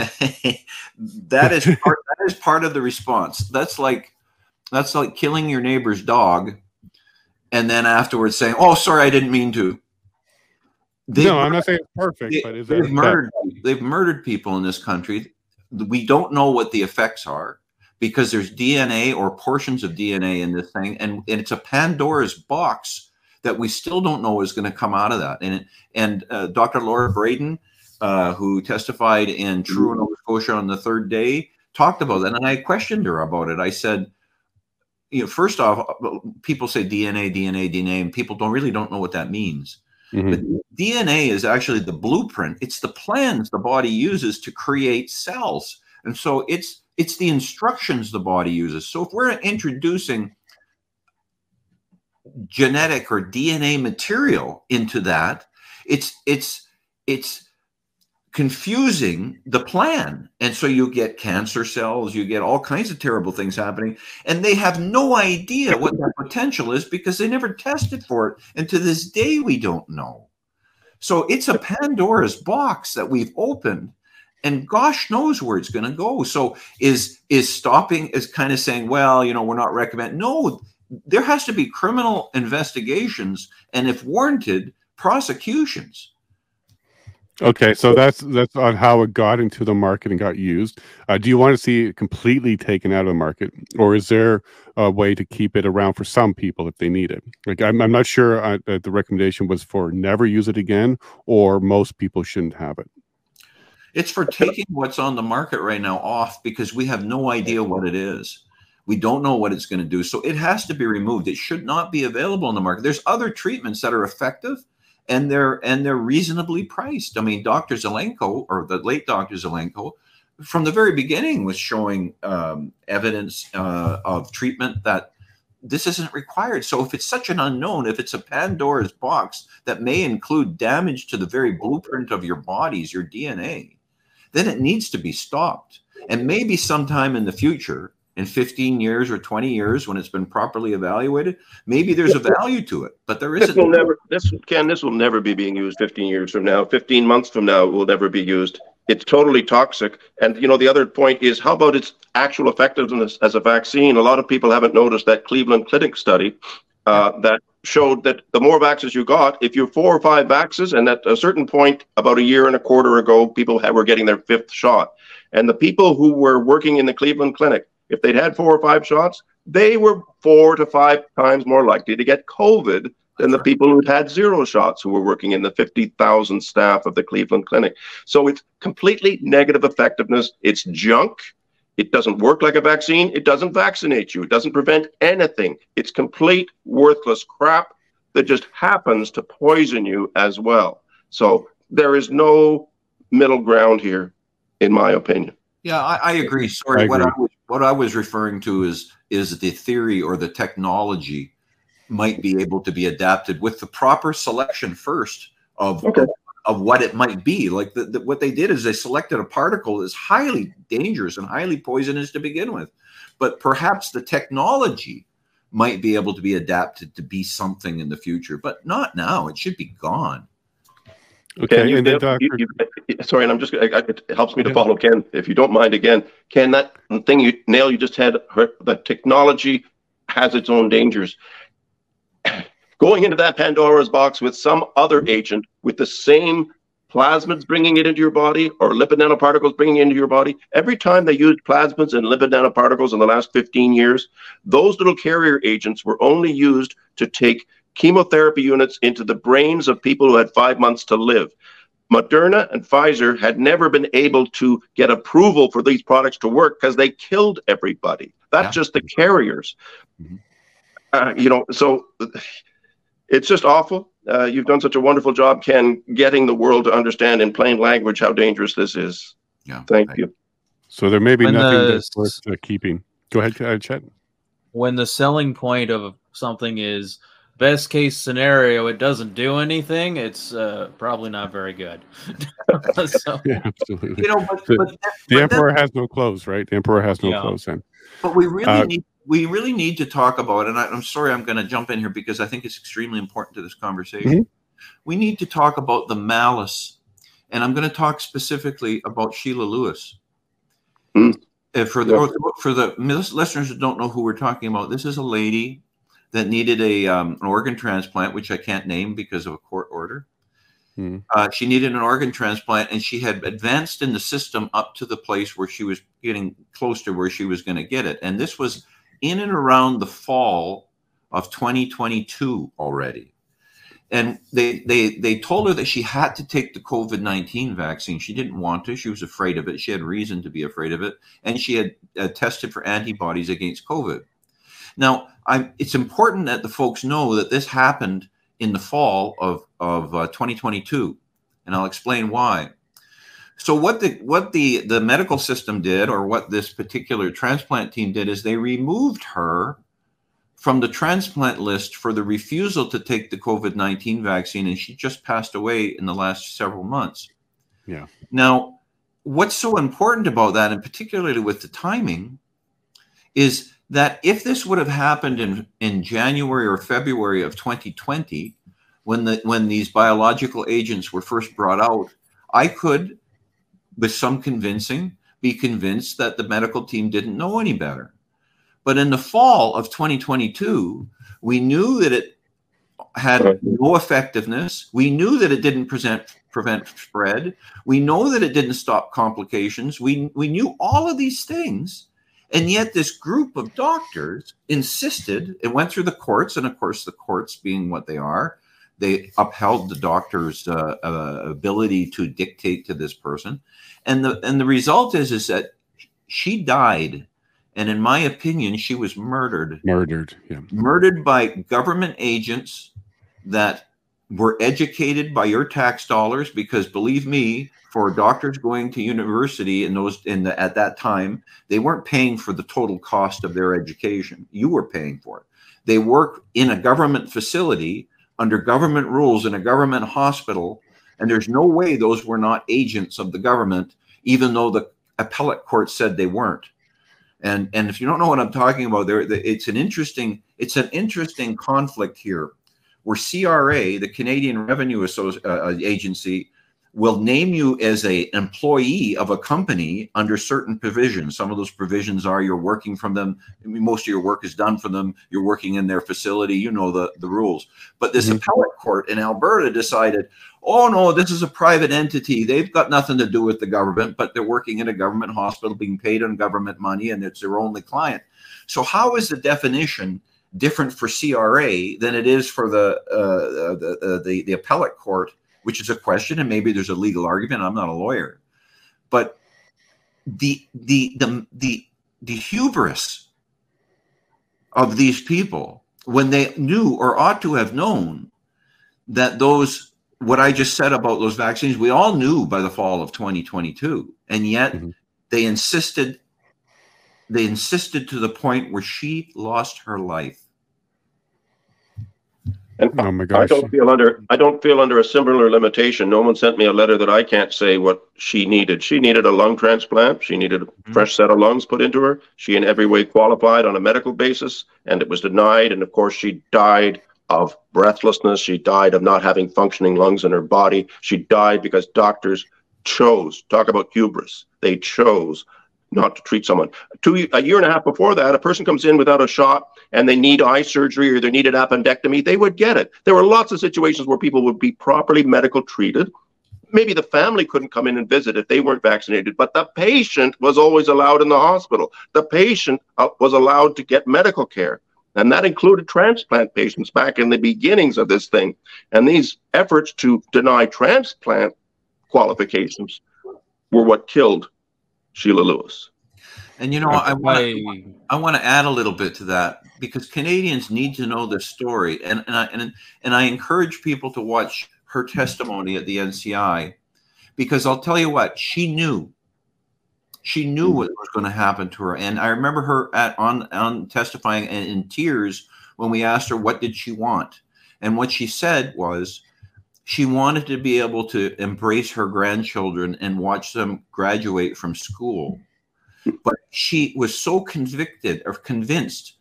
that is part of the response. That's like killing your neighbor's dog, and then afterwards saying, "Oh, sorry, I didn't mean to." I'm not saying it's perfect, but they've murdered people in this country. We don't know what the effects are, because there's DNA or portions of DNA in this thing, and it's a Pandora's box that we still don't know is going to come out of that. And Dr. Laura Braden, who testified in True Nova Scotia on the 3rd day, talked about that, and I questioned her about it. I said, first off, people say DNA, and people don't know what that means. Mm-hmm. But DNA is actually the blueprint. It's the plans the body uses to create cells, and so it's the instructions the body uses. So if we're introducing genetic or DNA material into that, it's confusing the plan. And so you get cancer cells, you get all kinds of terrible things happening, and they have no idea what that potential is because they never tested for it. And to this day, we don't know. So it's a Pandora's box that we've opened, and gosh knows where it's going to go. So is kind of saying, well, we're not recommending. No, there has to be criminal investigations, and if warranted, prosecutions. Okay, so that's on how it got into the market and got used. Do you want to see it completely taken out of the market, or is there a way to keep it around for some people if they need it? Like, I'm not sure that the recommendation was for never use it again, or most people shouldn't have it. It's for taking what's on the market right now off, because we have no idea what it is. We don't know what it's going to do. So it has to be removed. It should not be available on the market. There's other treatments that are effective, and they're reasonably priced. I mean, Dr. Zelenko, or the late Dr. Zelenko, from the very beginning was showing evidence of treatment that this isn't required. So if it's such an unknown, if it's a Pandora's box that may include damage to the very blueprint of your bodies, your DNA, then it needs to be stopped. And maybe sometime in the future, in 15 years or 20 years, when it's been properly evaluated, maybe there's a value to it, but there isn't. This will never be being used 15 years from now. 15 months from now, it will never be used. It's totally toxic. And, the other point is, how about its actual effectiveness as a vaccine? A lot of people haven't noticed that Cleveland Clinic study that showed that the more vaccines you got, if you're 4 or 5 vaccines, and at a certain point, about a year and a quarter ago, people were getting their 5th shot. And the people who were working in the Cleveland Clinic, if they'd had 4 or 5 shots, they were 4 to 5 times more likely to get COVID than the people who'd had 0 shots, who were working in the 50,000 staff of the Cleveland Clinic. So it's completely negative effectiveness. It's junk. It doesn't work like a vaccine. It doesn't vaccinate you. It doesn't prevent anything. It's complete worthless crap that just happens to poison you as well. So there is no middle ground here, in my opinion. Yeah, I agree. Sorry, what I was referring to is the theory or the technology might be able to be adapted with the proper selection first of what it might be. Like what they did is they selected a particle that's highly dangerous and highly poisonous to begin with, but perhaps the technology might be able to be adapted to be something in the future, but not now. It should be gone. Okay, Ken, and then Dr. sorry, and I'm just, it helps me to Yeah. follow Ken, if you don't mind again. Ken, that thing Neil, you just had, the technology has its own dangers. Going into that Pandora's box with some other agent with the same plasmids bringing it into your body or lipid nanoparticles bringing it into your body, every time they used plasmids and lipid nanoparticles in the last 15 years, those little carrier agents were only used to take chemotherapy units into the brains of people who had 5 months to live. Moderna and Pfizer had never been able to get approval for these products to work because they killed everybody. That's just the carriers. So it's just awful. You've done such a wonderful job, Ken, getting the world to understand in plain language how dangerous this is. Yeah. Thank you. So there may be When nothing the- that's worth keeping. Go ahead, Chet. When the selling point of something is best case scenario, it doesn't do anything, it's probably not very good. So, Yeah, absolutely. But The emperor has no clothes, right? The emperor has no clothes. Then. But we really need to talk about, and I'm sorry, I'm going to jump in here because I think it's extremely important to this conversation. Mm-hmm. We need to talk about the malice, and I'm going to talk specifically about Sheila Lewis. For the listeners who don't know who we're talking about, this is a lady that needed an organ transplant, which I can't name because of a court order. She needed an organ transplant, and she had advanced in the system up to the place where she was getting close to where she was going to get it. And this was in and around the fall of 2022 already. And they told her that she had to take the COVID-19 vaccine. She didn't want to. She was afraid of it. She had reason to be afraid of it. And she had tested for antibodies against COVID. Now, it's important that the folks know that this happened in the fall of 2022, and I'll explain why. So what the medical system did, or what this particular transplant team did, is they removed her from the transplant list for the refusal to take the COVID-19 vaccine, and she just passed away in the last several months. Yeah. Now, what's so important about that, and particularly with the timing, is that if this would have happened in January or February of 2020, when these biological agents were first brought out, I could, with some convincing, be convinced that the medical team didn't know any better. But in the fall of 2022, we knew that it had no effectiveness. We knew that it didn't prevent spread. We know that it didn't stop complications. We knew all of these things. And yet this group of doctors insisted, it went through the courts, and of course the courts being what they are, they upheld the doctor's ability to dictate to this person. And the result is that she died. And in my opinion, she was murdered. Murdered by government agents that were educated by your tax dollars, because believe me, for doctors going to university at that time, they weren't paying for the total cost of their education. You were paying for it. They work in a government facility under government rules in a government hospital, and there's no way those were not agents of the government, even though the appellate court said they weren't. And if you don't know what I'm talking about, it's an interesting conflict here, where CRA, the Canadian Revenue Agency, will name you as an employee of a company under certain provisions. Some of those provisions are you're working from them. I mean, most of your work is done for them. You're working in their facility. You know the rules. But this appellate court in Alberta decided, oh, no, this is a private entity. They've got nothing to do with the government, but they're working in a government hospital being paid on government money, and it's their only client. So how is the definition different for CRA than it is for the appellate court, which is a question, and maybe there's a legal argument. I'm not a lawyer, but the hubris of these people, when they knew or ought to have known that what I just said about those vaccines, we all knew by the fall of 2022, and yet they insisted to the point where she lost her life. And oh my gosh. I don't feel under a similar limitation. No one sent me a letter that I can't say what she needed. She needed a lung transplant. She needed a fresh set of lungs put into her. She in every way qualified on a medical basis, and it was denied. And of course, she died of breathlessness. She died of not having functioning lungs in her body. She died because doctors chose, talk about hubris, they chose not to treat someone. A year and a half before that, a person comes in without a shot and they need eye surgery or they needed appendectomy, they would get it. There were lots of situations where people would be properly medical treated. Maybe the family couldn't come in and visit if they weren't vaccinated, but the patient was always allowed in the hospital. The patient was allowed to get medical care. And that included transplant patients back in the beginnings of this thing. And these efforts to deny transplant qualifications were what killed Sheila Lewis. And, you know, I want to add a little bit to that, because Canadians need to know this story. And I encourage people to watch her testimony at the NCI, because I'll tell you what, she knew what was going to happen to her. And I remember her on testifying and in tears when we asked her what did she want. And what she said was she wanted to be able to embrace her grandchildren and watch them graduate from school. But she was so convinced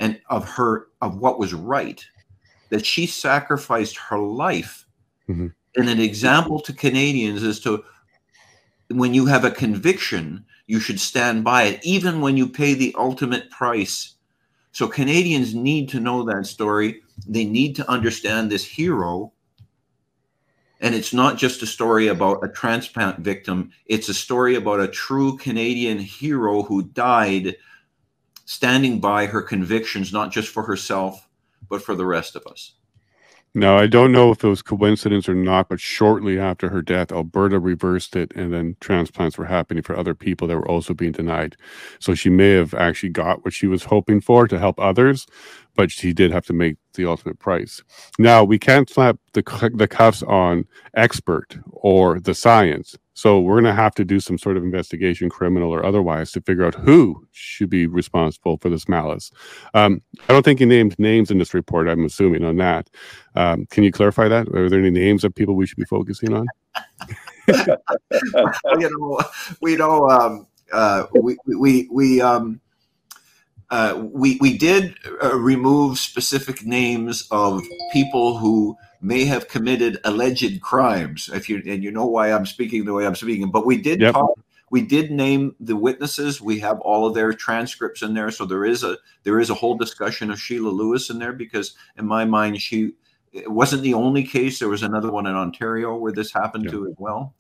of what was right, that she sacrificed her life. Mm-hmm. And an example to Canadians as to when you have a conviction, you should stand by it, even when you pay the ultimate price. So Canadians need to know that story. They need to understand this hero. And it's not just a story about a transplant victim. It's a story about a true Canadian hero who died standing by her convictions, not just for herself, but for the rest of us. Now, I don't know if it was coincidence or not, but shortly after her death, Alberta reversed it, and then transplants were happening for other people that were also being denied. So she may have actually got what she was hoping for to help others, but she did have to make the ultimate price. Now, we can't slap the cuffs on expert or the science. So we're going to have to do some sort of investigation, criminal or otherwise, to figure out who should be responsible for this malice. I don't think you named names in this report, I'm assuming, on that. Can you clarify that? Are there any names of people we should be focusing on? We did remove specific names of people who may have committed alleged crimes. You know why I'm speaking the way I'm speaking, but we did we did name the witnesses. We have all of their transcripts in there, so there is a whole discussion of Sheila Lewis in there, because in my mind it wasn't the only case. There was another one in Ontario where this happened to as well.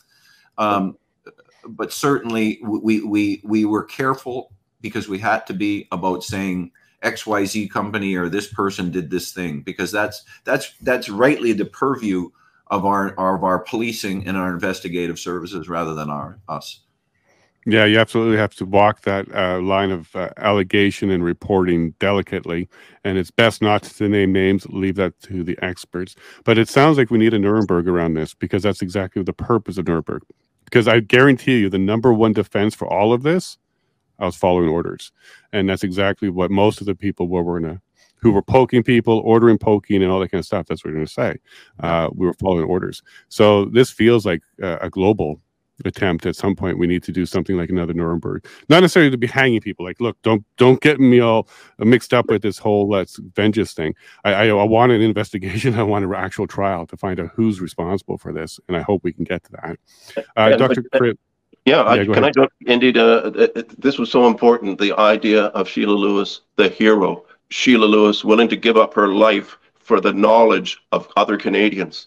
But certainly we were careful, because we had to be about saying XYZ company or this person did this thing, because that's rightly the purview of our policing and our investigative services rather than us. Yeah, you absolutely have to walk that line of allegation and reporting delicately, and it's best not to name names, leave that to the experts. But it sounds like we need a Nuremberg around this, because that's exactly the purpose of Nuremberg. Because I guarantee you the number one defense for all of this, I was following orders. And that's exactly what most of the people who were poking people, ordering poking and all that kind of stuff, that's what we're going to say. We were following orders. So this feels like a global attempt. At some point we need to do something like another Nuremberg, not necessarily to be hanging people. Like, look, don't get me all mixed up with this whole vengeance thing. I want an investigation. I want an actual trial to find out who's responsible for this, and I hope we can get to that. Dr. Cribb. Can I jump? Indeed, this was so important. The idea of Sheila Lewis, the hero, Sheila Lewis willing to give up her life for the knowledge of other Canadians.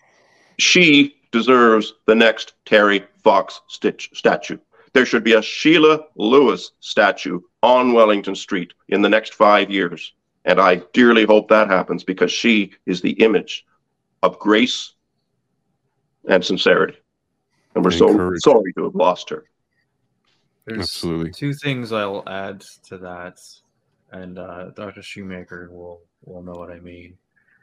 She deserves the next Terry Fox statue. There should be a Sheila Lewis statue on Wellington Street in the next 5 years. And I dearly hope that happens, because she is the image of grace and sincerity. And we're so sorry to have lost her. There's Absolutely. Two things I'll add to that, and Dr. Shoemaker will know what I mean.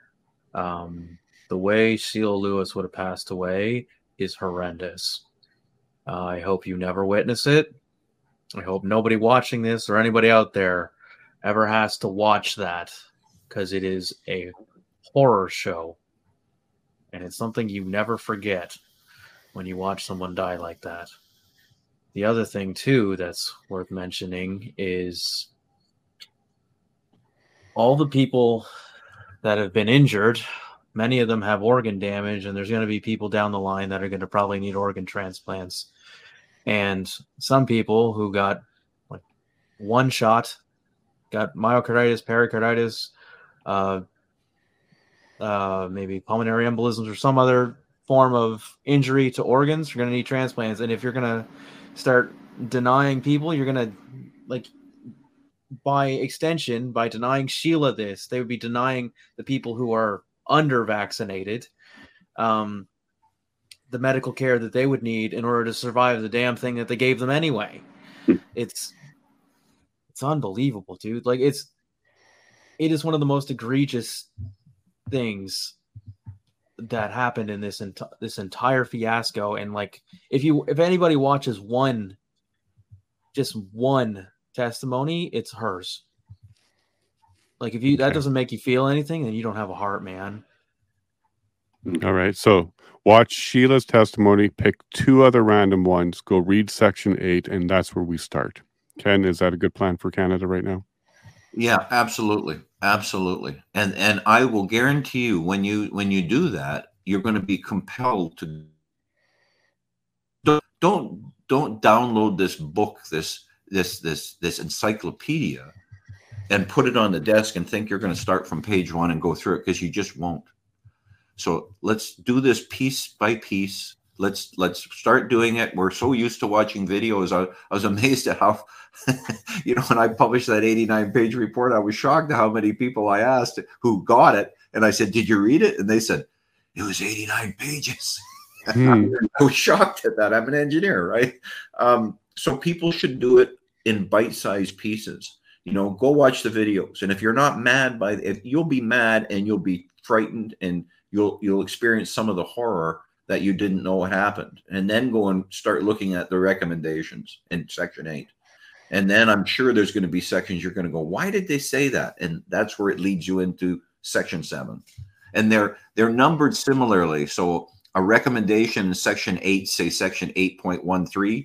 The way Sheila Lewis would have passed away is horrendous. I hope you never witness it. I hope nobody watching this or anybody out there ever has to watch that, because it is a horror show. And it's something you never forget when you watch someone die like that. The other thing, too, that's worth mentioning is all the people that have been injured. Many of them have organ damage, and there's going to be people down the line that are going to probably need organ transplants. And some people who got like one shot, got myocarditis, pericarditis, maybe pulmonary embolisms or some other form of injury to organs, you're going to need transplants. And if you're going to start denying people, you're going to, like, by extension, by denying Sheila this, they would be denying the people who are under vaccinated the medical care that they would need in order to survive the damn thing that they gave them anyway. It's unbelievable, dude. Like, it is one of the most egregious things that happened in this entire fiasco. And like, if anybody watches just one testimony, it's hers. Like, if that doesn't make you feel anything, then you don't have a heart, man. All right. So watch Sheila's testimony, pick 2 other random ones, go read section 8, and that's where we start. Ken, is that a good plan for Canada right now? Yeah, absolutely. Absolutely. And I will guarantee you, when you do that, you're going to be compelled to don't download this book, this encyclopedia, and put it on the desk and think you're going to start from page 1 and go through it, because you just won't. So let's do this piece by piece. Let's start doing it. We're so used to watching videos. I was amazed at how, when I published that 89-page report, I was shocked at how many people I asked who got it. And I said, "Did you read it?" And they said, "It was 89 pages. I was shocked at that. I'm an engineer, right? So people should do it in bite-sized pieces. Go watch the videos. And if you're not mad you'll be mad, and you'll be frightened, and you'll experience some of the horror that you didn't know happened. And then go and start looking at the recommendations in section 8. And then I'm sure there's going to be sections you're going to go, why did they say that? And that's where it leads you into section 7. And they're numbered similarly. So a recommendation in section 8, say section 8.13,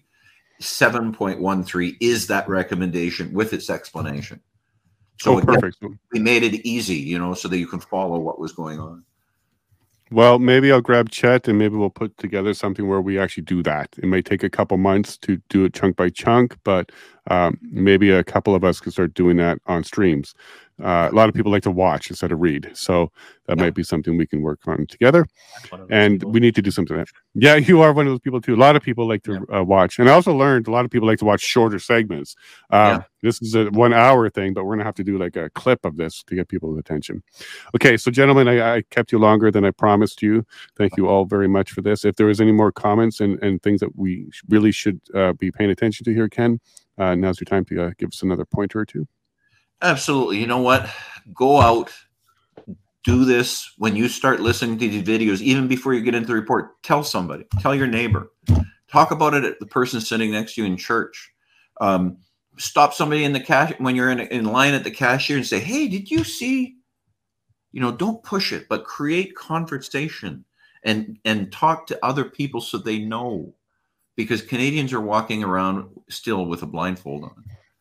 7.13 is that recommendation with its explanation. So perfect. We made it easy, so that you can follow what was going on. Well, maybe I'll grab Chet, and maybe we'll put together something where we actually do that. It may take a couple months to do it chunk by chunk, but maybe a couple of us can start doing that on streams. A lot of people like to watch instead of read, so that might be something we can work on together. And we need to do something. Yeah, you are one of those people too. A lot of people like to watch, and I also learned a lot of people like to watch shorter segments. This is a 1 hour thing, but we're gonna have to do like a clip of this to get people's attention. Okay, so gentlemen, I kept you longer than I promised you. Thank you all very much for this. If there is any more comments and things that we really should be paying attention to here, Ken, now's your time to give us another pointer or two. Absolutely. You know what? Go out, do this. When you start listening to these videos, even before you get into the report, tell somebody, tell your neighbor, talk about it at the person sitting next to you in church. Stop somebody in the cash when you're in line at the cashier and say, "Hey, did you see?" Don't push it, but create conversation and talk to other people so they know, because Canadians are walking around still with a blindfold on.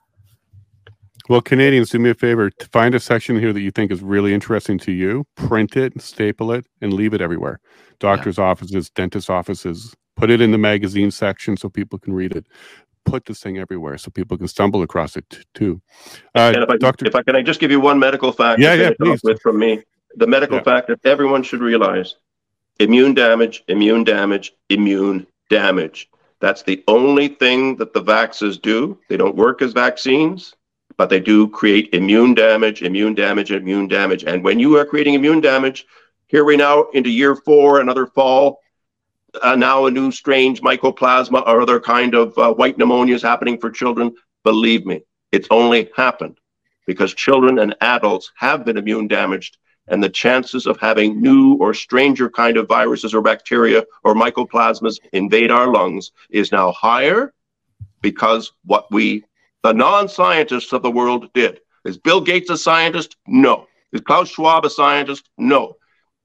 Well, Canadians, do me a favor. Find a section here that you think is really interesting to you, print it, staple it, and leave it everywhere. Doctors' offices, dentist offices. Put it in the magazine section so people can read it. Put this thing everywhere so people can stumble across it too. And can I just give you one medical fact? Please. From me, the medical fact that everyone should realize: immune damage, immune damage, immune damage. That's the only thing that the vaxes do. They don't work as vaccines, but they do create immune damage, immune damage, immune damage. And when you are creating immune damage, here we now into year 4, another fall, now a new strange mycoplasma or other kind of white pneumonia is happening for children. Believe me, it's only happened because children and adults have been immune damaged, and the chances of having new or stranger kind of viruses or bacteria or mycoplasmas invade our lungs is now higher, because what the non-scientists of the world did. Is Bill Gates a scientist? No. Is Klaus Schwab a scientist? No.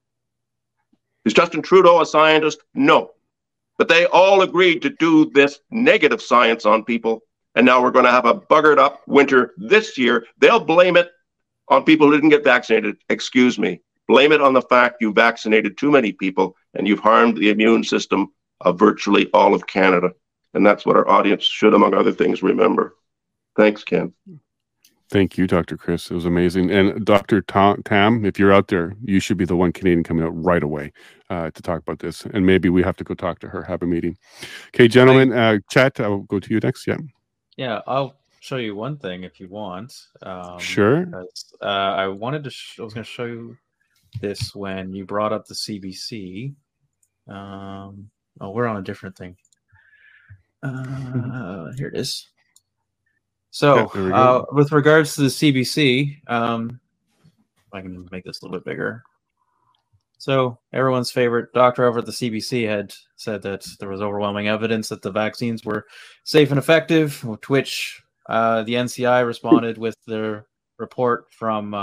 Is Justin Trudeau a scientist? No. But they all agreed to do this negative science on people, and now we're going to have a buggered up winter this year. They'll blame it on people who didn't get vaccinated. Excuse me. Blame it on the fact you vaccinated too many people and you've harmed the immune system of virtually all of Canada. And that's what our audience should, among other things, remember. Thanks, Ken. Thank you, Dr. Chris. It was amazing. And Dr. Tam, if you're out there, you should be the one Canadian coming out right away to talk about this. And maybe we have to go talk to her, have a meeting. Okay, gentlemen, Chet, I'll go to you next. Yeah. Yeah, I'll show you one thing if you want. Sure. Because, I wanted to. I was going to show you this when you brought up the CBC. Oh, we're on a different thing. Here it is. So, with regards to the CBC, I can make this a little bit bigger. So, everyone's favorite doctor over at the CBC had said that there was overwhelming evidence that the vaccines were safe and effective, to which the NCI responded with their report from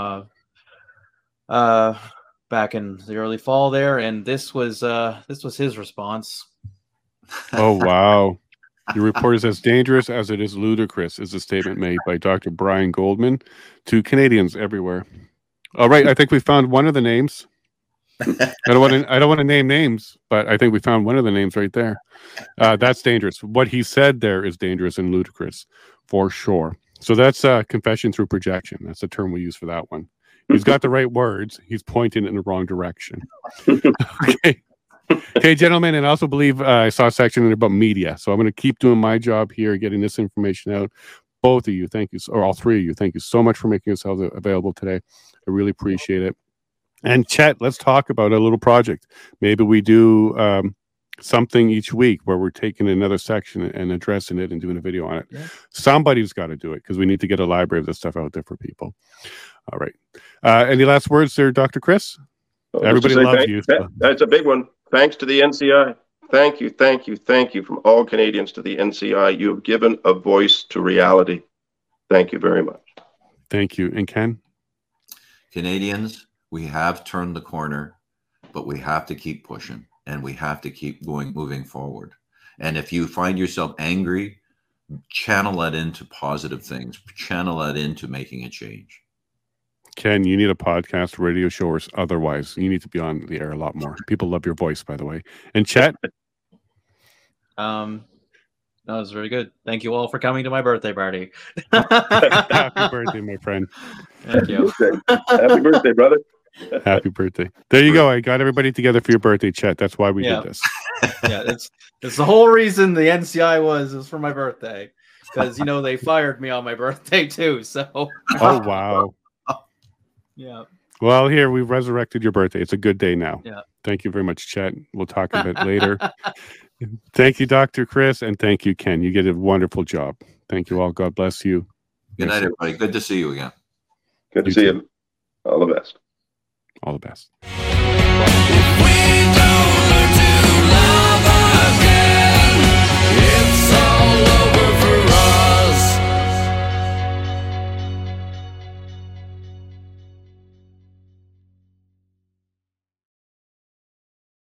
back in the early fall there, and this was his response. Oh, wow. Your report is as dangerous as it is ludicrous, is a statement made by Dr. Brian Goldman to Canadians everywhere. All right, I think we found one of the names. I don't want to name names, but I think we found one of the names right there. That's dangerous. What he said there is dangerous and ludicrous, for sure. So that's confession through projection. That's the term we use for that one. He's got the right words. He's pointing in the wrong direction. Okay. Okay, gentlemen, and I also believe I saw a section in there about media. So I'm going to keep doing my job here, getting this information out. Both of you, thank you, or all three of you, thank you so much for making yourselves available today. I really appreciate it. And Chet, let's talk about a little project. Maybe we do something each week where we're taking another section and addressing it and doing a video on it. Yeah. Somebody's got to do it because we need to get a library of this stuff out there for people. All right. Any last words there, Dr. Chris? Everybody loves you. That's a big one. Thanks to the NCI. Thank you, thank you, thank you from all Canadians to the NCI. You have given a voice to reality. Thank you very much. Thank you. And Ken? Canadians, we have turned the corner, but we have to keep pushing and we have to keep moving forward. And if you find yourself angry, channel that into positive things, channel that into making a change. Ken, you need a podcast, radio show, or otherwise. You need to be on the air a lot more. People love your voice, by the way. And Chet? That was very good. Thank you all for coming to my birthday party. Happy birthday, my friend. Thank you. Happy birthday, brother. Happy birthday. There you go. I got everybody together for your birthday, Chet. That's why we did this. Yeah, it's the whole reason the NCI was for my birthday. Because, they fired me on my birthday, too. So. Oh, wow. Yeah. Well, here, we've resurrected your birthday. It's a good day now. Yeah. Thank you very much, Chet. We'll talk a bit later. Thank you, Dr. Chris, and thank you, Ken. You did a wonderful job. Thank you all. God bless you. Good night, everybody. Good to see you again. Good to see you. All the best. All the best.